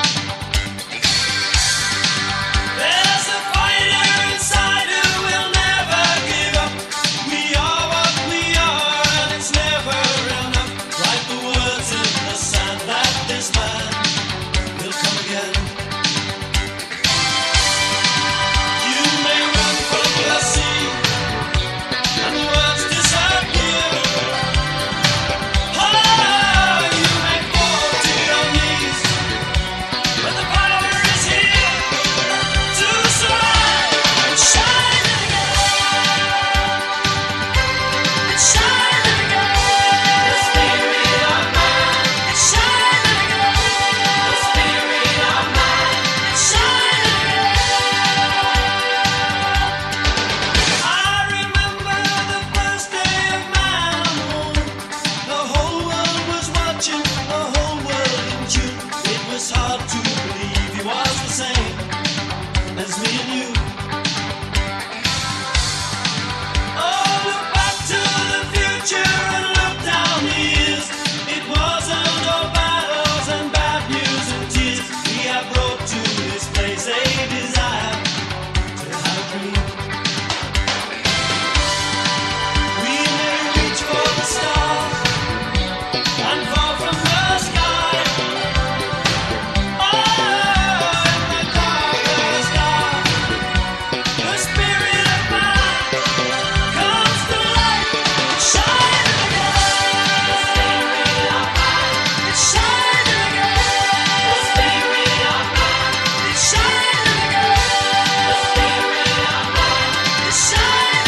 There's a fighter inside who will never give up. We are what we are, and it's never enough. Write the words in the sand that this man will come again. You may run from the sea, and the words disappear. Oh, you may fall to your knees, but the power is here to survive and shine again. It's shining again. The spirit of man. It's shining again. The spirit of man. It's shining again. I remember the first day of man on the moon. The whole world was watching, the whole world in tune. It was hard to believe he was the same as me and you. Oh, look back to the future and look down the years. It wasn't all battles and bad news and tears. We have brought to this place a desire to have a dream. We may reach for the stars and fall from the sky. Oh, in the darkest hour, the spirit of man comes to life. It's shining again. The spirit of man. It's shining again. The spirit of man. It's shining again. The spirit of man. It's shining again.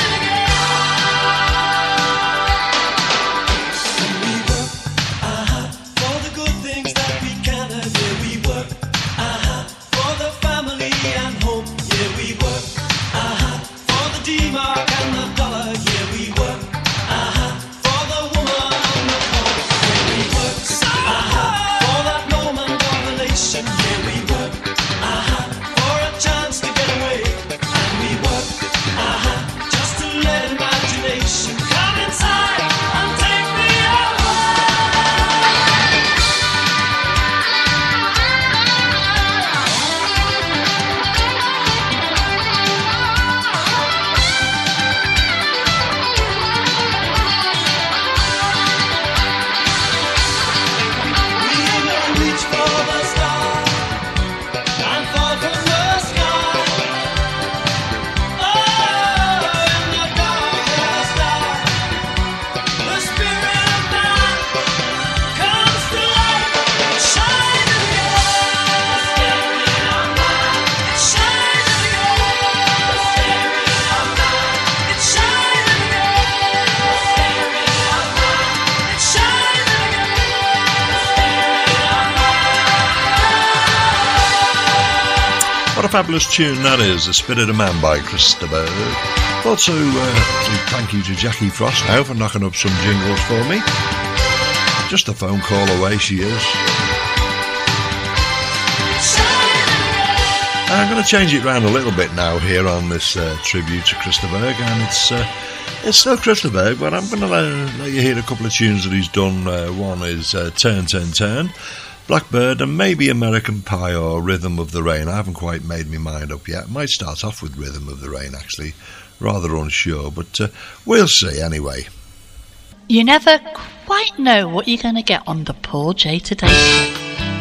What a fabulous tune that is, The Spirit of Man by Chris de Burgh. Also, uh, thank you to Jackie Frost now for knocking up some jingles for me. Just a phone call away she is. I'm going to change it round a little bit now here on this uh, tribute to Chris de Burgh, and it's uh, it's still Chris de Burgh, but I'm going to let, let you hear a couple of tunes that he's done. Uh, one is uh, Turn, Turn, Turn, Blackbird, and maybe American Pie or Rhythm of the Rain. I haven't quite made my mind up yet. Might start off with Rhythm of the Rain, actually. Rather unsure, but uh, we'll see anyway. You never quite know what you're going to get on the Paul J Today Show.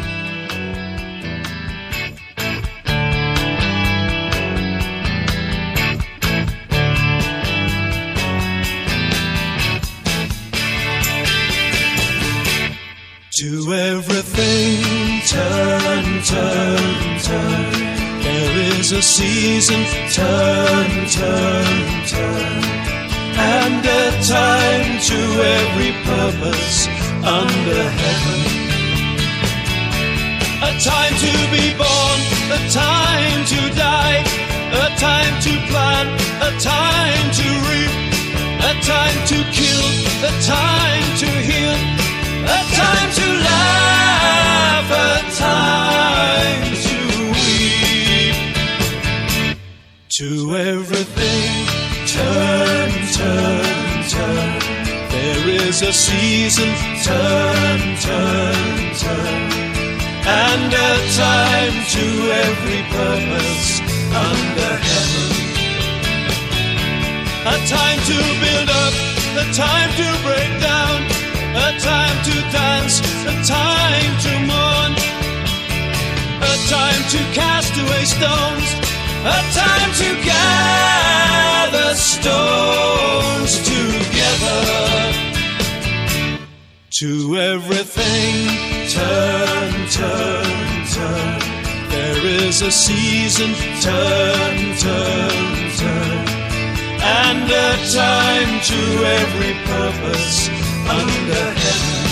To everything, turn, turn, turn. There is a season, turn, turn, turn. And a time to every purpose under heaven. A time to be born, a time to die. A time to plant, a time to reap. A time to kill, a time to heal. A time to laugh, a time to weep. To everything, turn, turn, turn. There is a season, turn, turn, turn. And a time to every purpose under heaven. A time to build up, a time to break down. A time to dance, a time to mourn. A time to cast away stones. A time to gather stones together. To everything, turn, turn, turn. There is a season, turn, turn, turn. And a time to every purpose under heaven.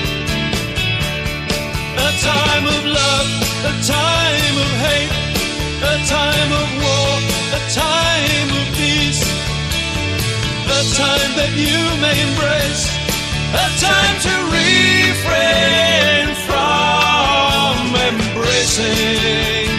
A time of love, a time of hate. A time of war, a time of peace. A time that you may embrace. A time to refrain from embracing.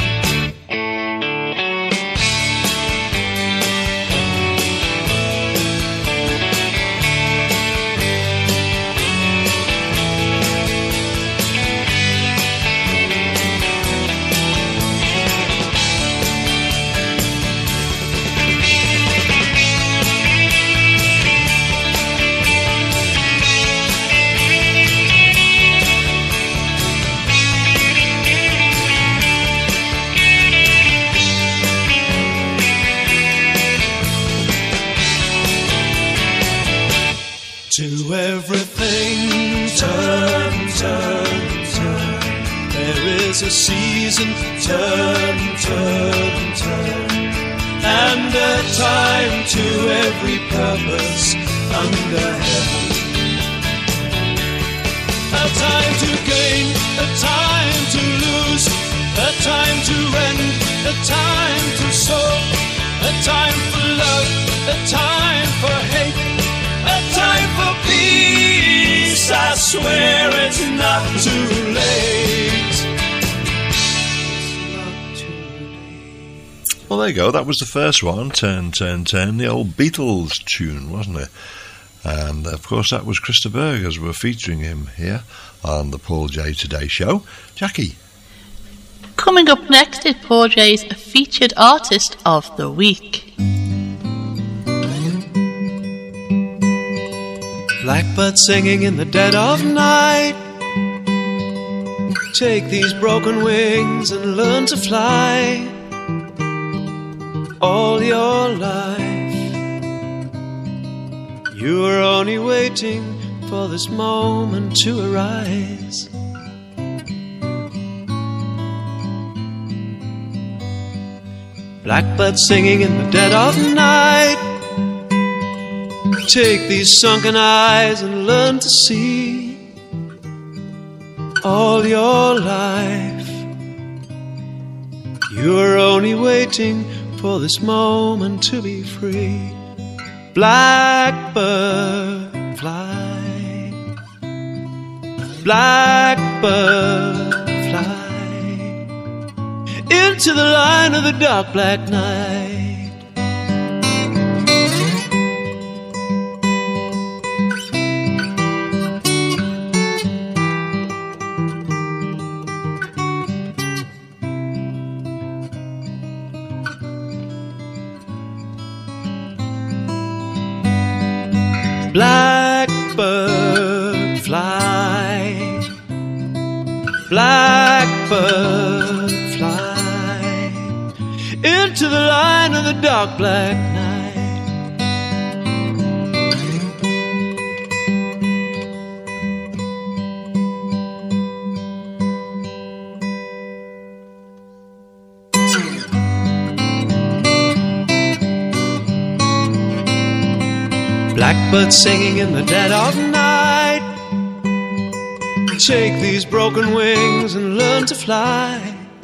To everything, turn, turn, turn. There is a season, turn, turn, turn. And a time to every purpose under heaven. A time to gain, a time to lose. A time to rend, a time to sow. A time for love, a time for hate. A time for peace, I swear it's not too late. It's not too late. Well, there you go. That was the first one, Turn, Turn, Turn, the old Beatles tune, wasn't it? And, of course, that was Chris de Burgh, as we're featuring him here on the Paul J Today Show. Jackie. Coming up next is Paul J's Featured Artist of the Week. Blackbird singing in the dead of night. Take these broken wings and learn to fly. All your life you were only waiting for this moment to arise. Blackbird singing in the dead of night. Take these sunken eyes and learn to see. All your life you You're only waiting for this moment to be free. Blackbird fly, blackbird fly into the line of the dark black night. Blackbird fly, blackbird fly into the line of the dark black night. Blackbird singing in the dead of night. Take these broken wings and learn to fly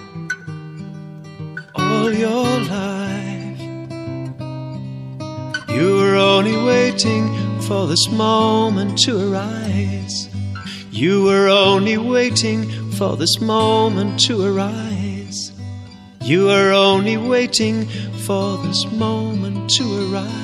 all your life. You were only waiting for this moment to arise. You were only waiting for this moment to arise. You were only waiting for this moment to arise.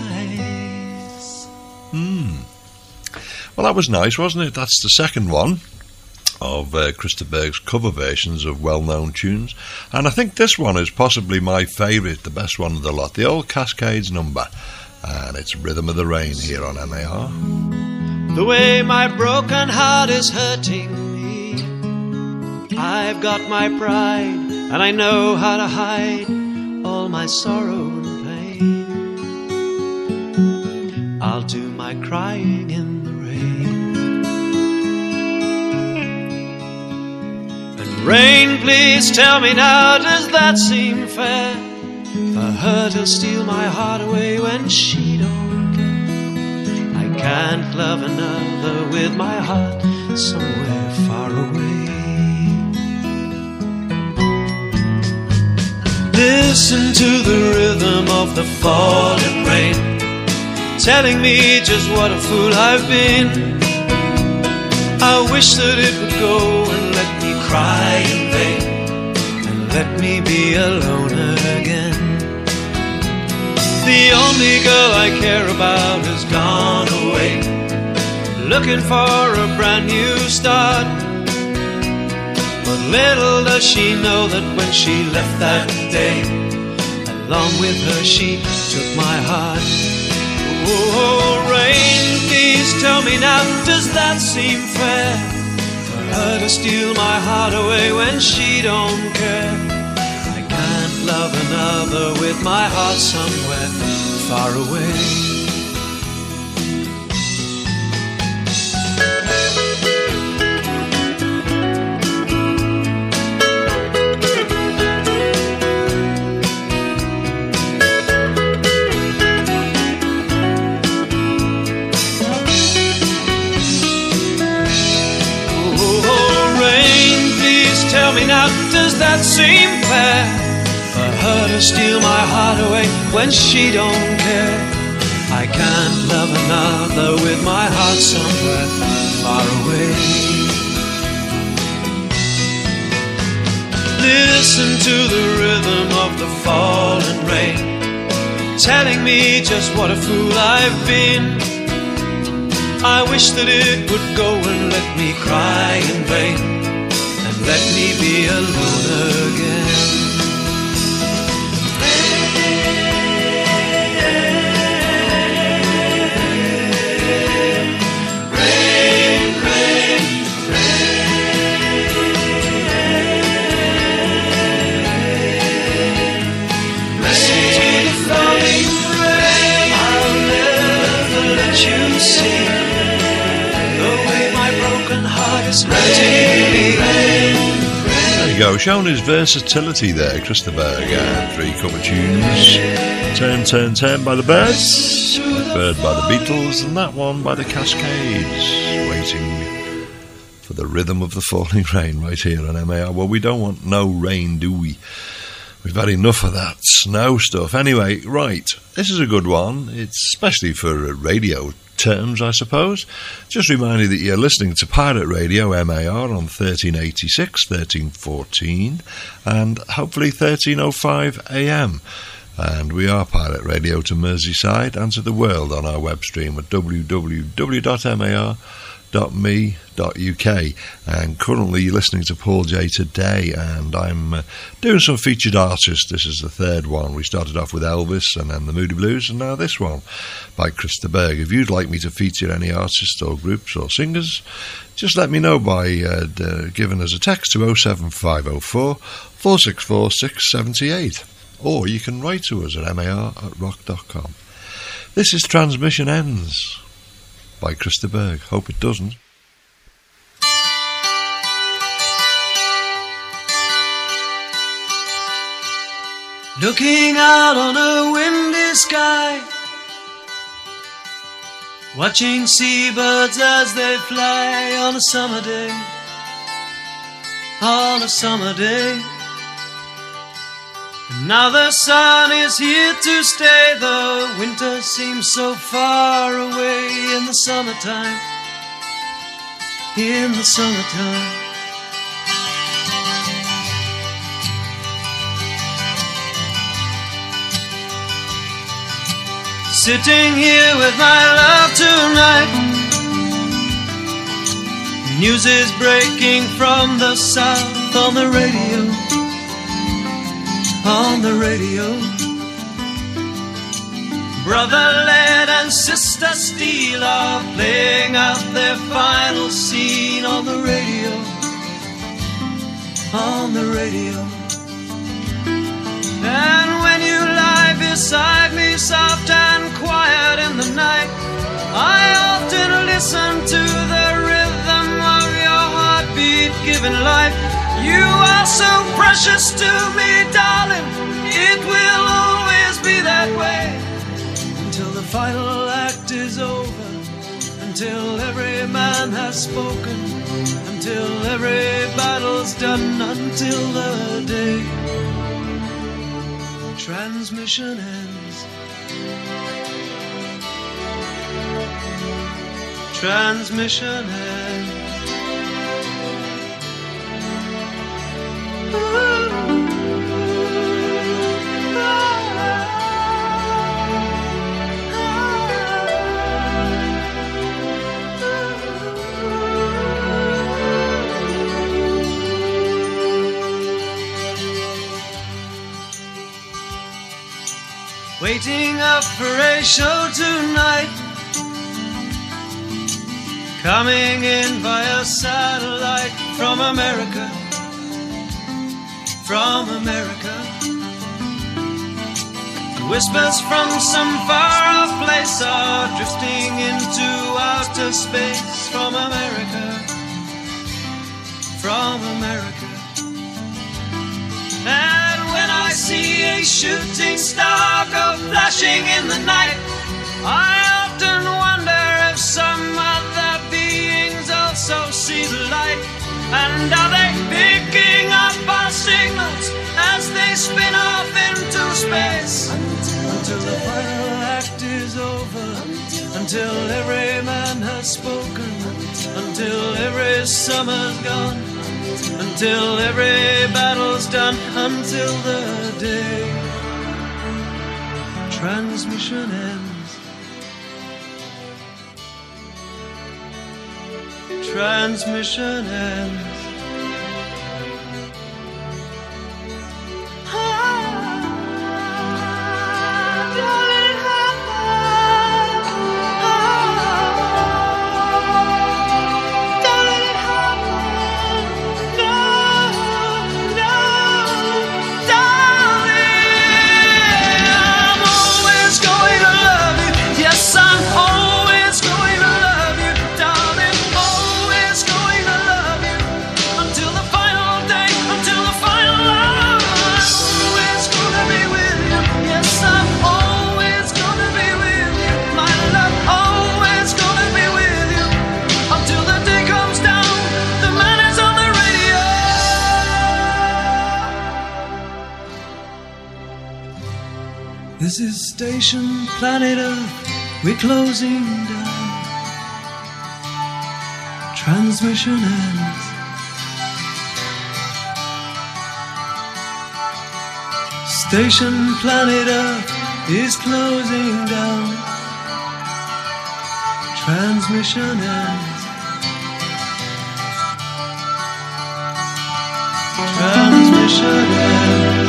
Hmm. Well, that was nice, wasn't it? That's the second one of uh, Chris de Burgh's cover versions of well-known tunes. And I think this one is possibly my favourite, the best one of the lot, the old Cascades number. And it's Rhythm of the Rain here on M A R. The way my broken heart is hurting me, I've got my pride, and I know how to hide all my sorrow and pain. I'll do my crying in the rain. And rain, please tell me now, does that seem fair? For her to steal my heart away when she don't care. I can't love another with my heart somewhere far away. Listen to the rhythm of the falling rain, telling me just what a fool I've been. I wish that it would go and let me cry in vain, and let me be alone again. The only girl I care about has gone away, looking for a brand new start. But little does she know that when she left that day, along with her she took my heart. Oh, rain, please tell me now, does that seem fair? For her to steal my heart away when she don't care. I can't love another with my heart somewhere far away. Tell me now, does that seem fair? For her to steal my heart away when she don't care. I can't love another with my heart somewhere far away. Listen to the rhythm of the falling rain, telling me just what a fool I've been. I wish that it would go and let me cry in vain, let me be alone again. Rain, rain, rain. Listen to the falling rain. I'll never let you see the way my broken heart is hurting me. There you go, showing his versatility there, Chris de Burgh, and three cover tunes. Turn, Turn, Turn by the Birds, Bird by the Beatles, and that one by the Cascades. Waiting for the rhythm of the falling rain right here on M A R. Well, we don't want no rain, do we? We've had enough of that snow stuff. Anyway, right, this is a good one. It's especially for radio terms, I suppose. Just remind you that you're listening to Pirate Radio, M A R, on thirteen eighty-six, thirteen fourteen, and hopefully thirteen oh five A M. And we are Pirate Radio to Merseyside and to the world on our web stream at w w w dot mar dot me dot u k. And currently you're listening to Paul J today, and I'm uh, doing some featured artists. This is the third one. We started off with Elvis and then the Moody Blues, and now this one by Chris de Burgh. If you'd like me to feature any artists or groups or singers, just let me know by uh, d- giving us a text to oh seven five oh four, four six four, six seven eight, or you can write to us at mar at rock dot com. This is Transmission Ends by Chris de Burgh. Hope it doesn't. Looking out on a windy sky, watching seabirds as they fly on a summer day, on a summer day. And now the sun is here to stay, the winter seems so far away in the summertime, in the summertime. Sitting here with my love tonight, news is breaking from the south on the radio, on the radio. Brother Led and Sister Steele are playing out their final scene on the radio, on the radio. And when you lie beside me soft and quiet in the night, I often listen to the rhythm of your heartbeat giving life. You are so precious to me, darling, it will always be that way. Until the final act is over, until every man has spoken, until every battle's done, until the day transmission ends. Transmission ends. Waiting up for a show tonight, coming in via satellite from America, from America. Whispers from some far-off place are drifting into outer space from America, from America. And when I see a shooting star go flashing in the night, I often wonder if some other beings also see the light. And are they picking up our signals as they spin off into space? Until the final act is over, until every man has spoken, until every summer's gone, until every battle's done, until the day transmission ends. Transmission ends. Always going to love you, darling, always going to love you. This is Station Planet Earth, we're closing down. Transmission ends. Station Planet Earth is closing down. Transmission ends. Transmission ends.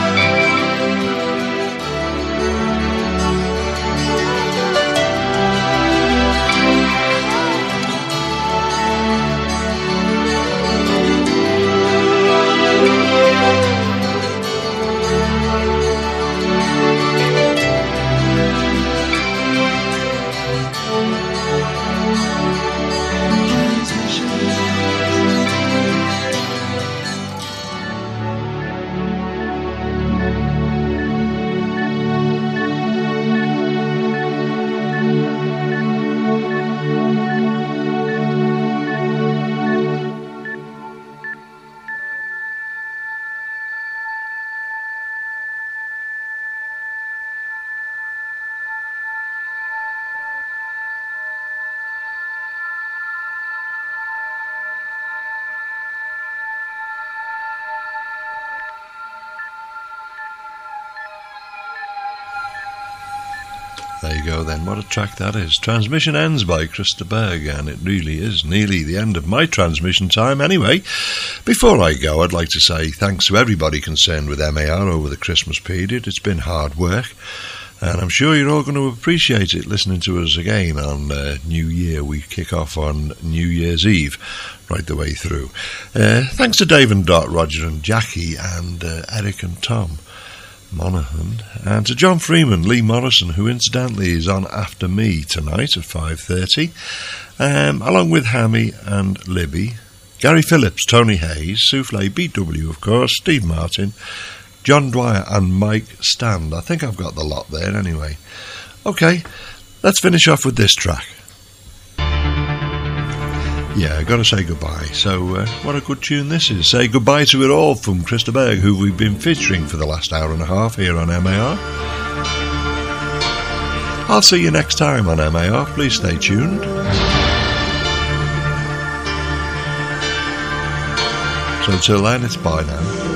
There you go then, what a track that is. Transmission Ends by Krista Berg, and it really is nearly the end of my transmission time anyway. Before I go, I'd like to say thanks to everybody concerned with M A R over the Christmas period. It's been hard work, and I'm sure you're all going to appreciate it listening to us again on uh, New Year. We kick off on New Year's Eve right the way through. Uh, thanks to Dave and Dot, Roger and Jackie, and uh, Eric and Tom Monaghan, and to John Freeman, Lee Morrison, who incidentally is on after me tonight at five thirty, um, along with Hammy and Libby, Gary Phillips, Tony Hayes, Souffle, B W of course, Steve Martin, John Dwyer and Mike Stand. I think I've got the lot there anyway. Okay, let's finish off with this track. Yeah, I've got to say goodbye. So, uh, what a good tune this is. Say goodbye to it all from Krista Berg, who we've been featuring for the last hour and a half here on M A R. I'll see you next time on M A R. Please stay tuned. So until then, it's bye now.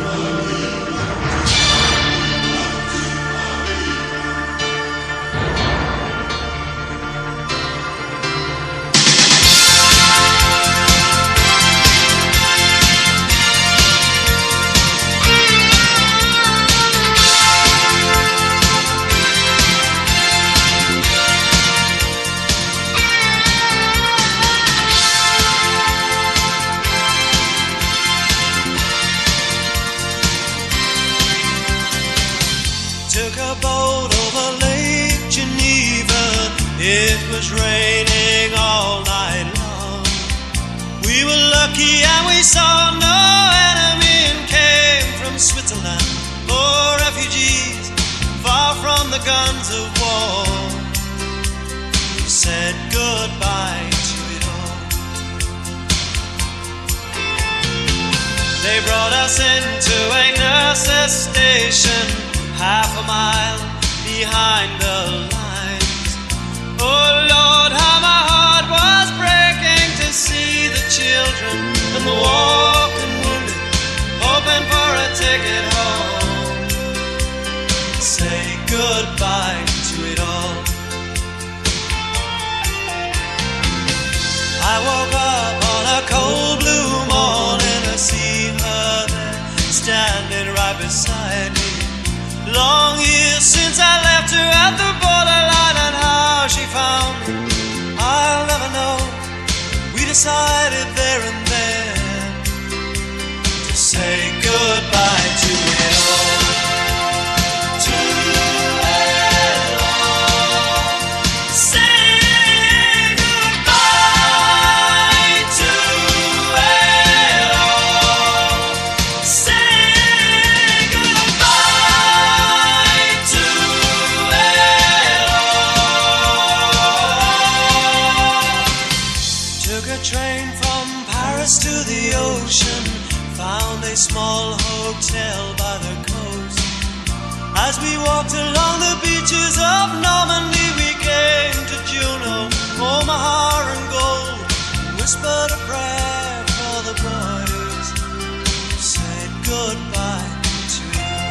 As we walked along the beaches of Normandy, we came to Juneau, Omaha and gold. Whispered a prayer for the boys, said goodbye to you.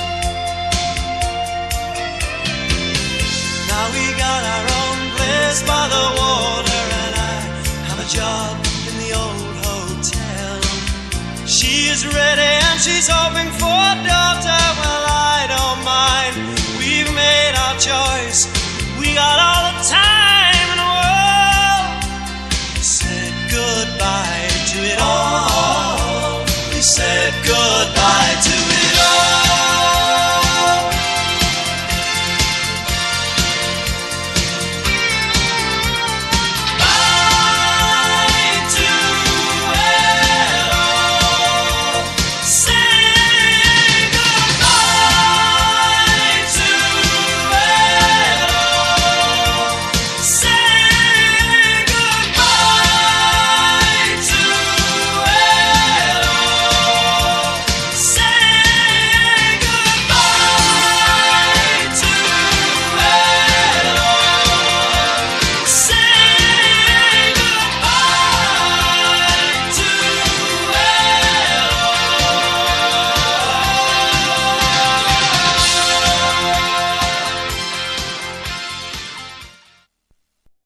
Now we got our own place by the water, and I have a job in the old hotel. She is ready and she's hoping for a daughter. Well, I don't mind, we've made our choice, we got all the time.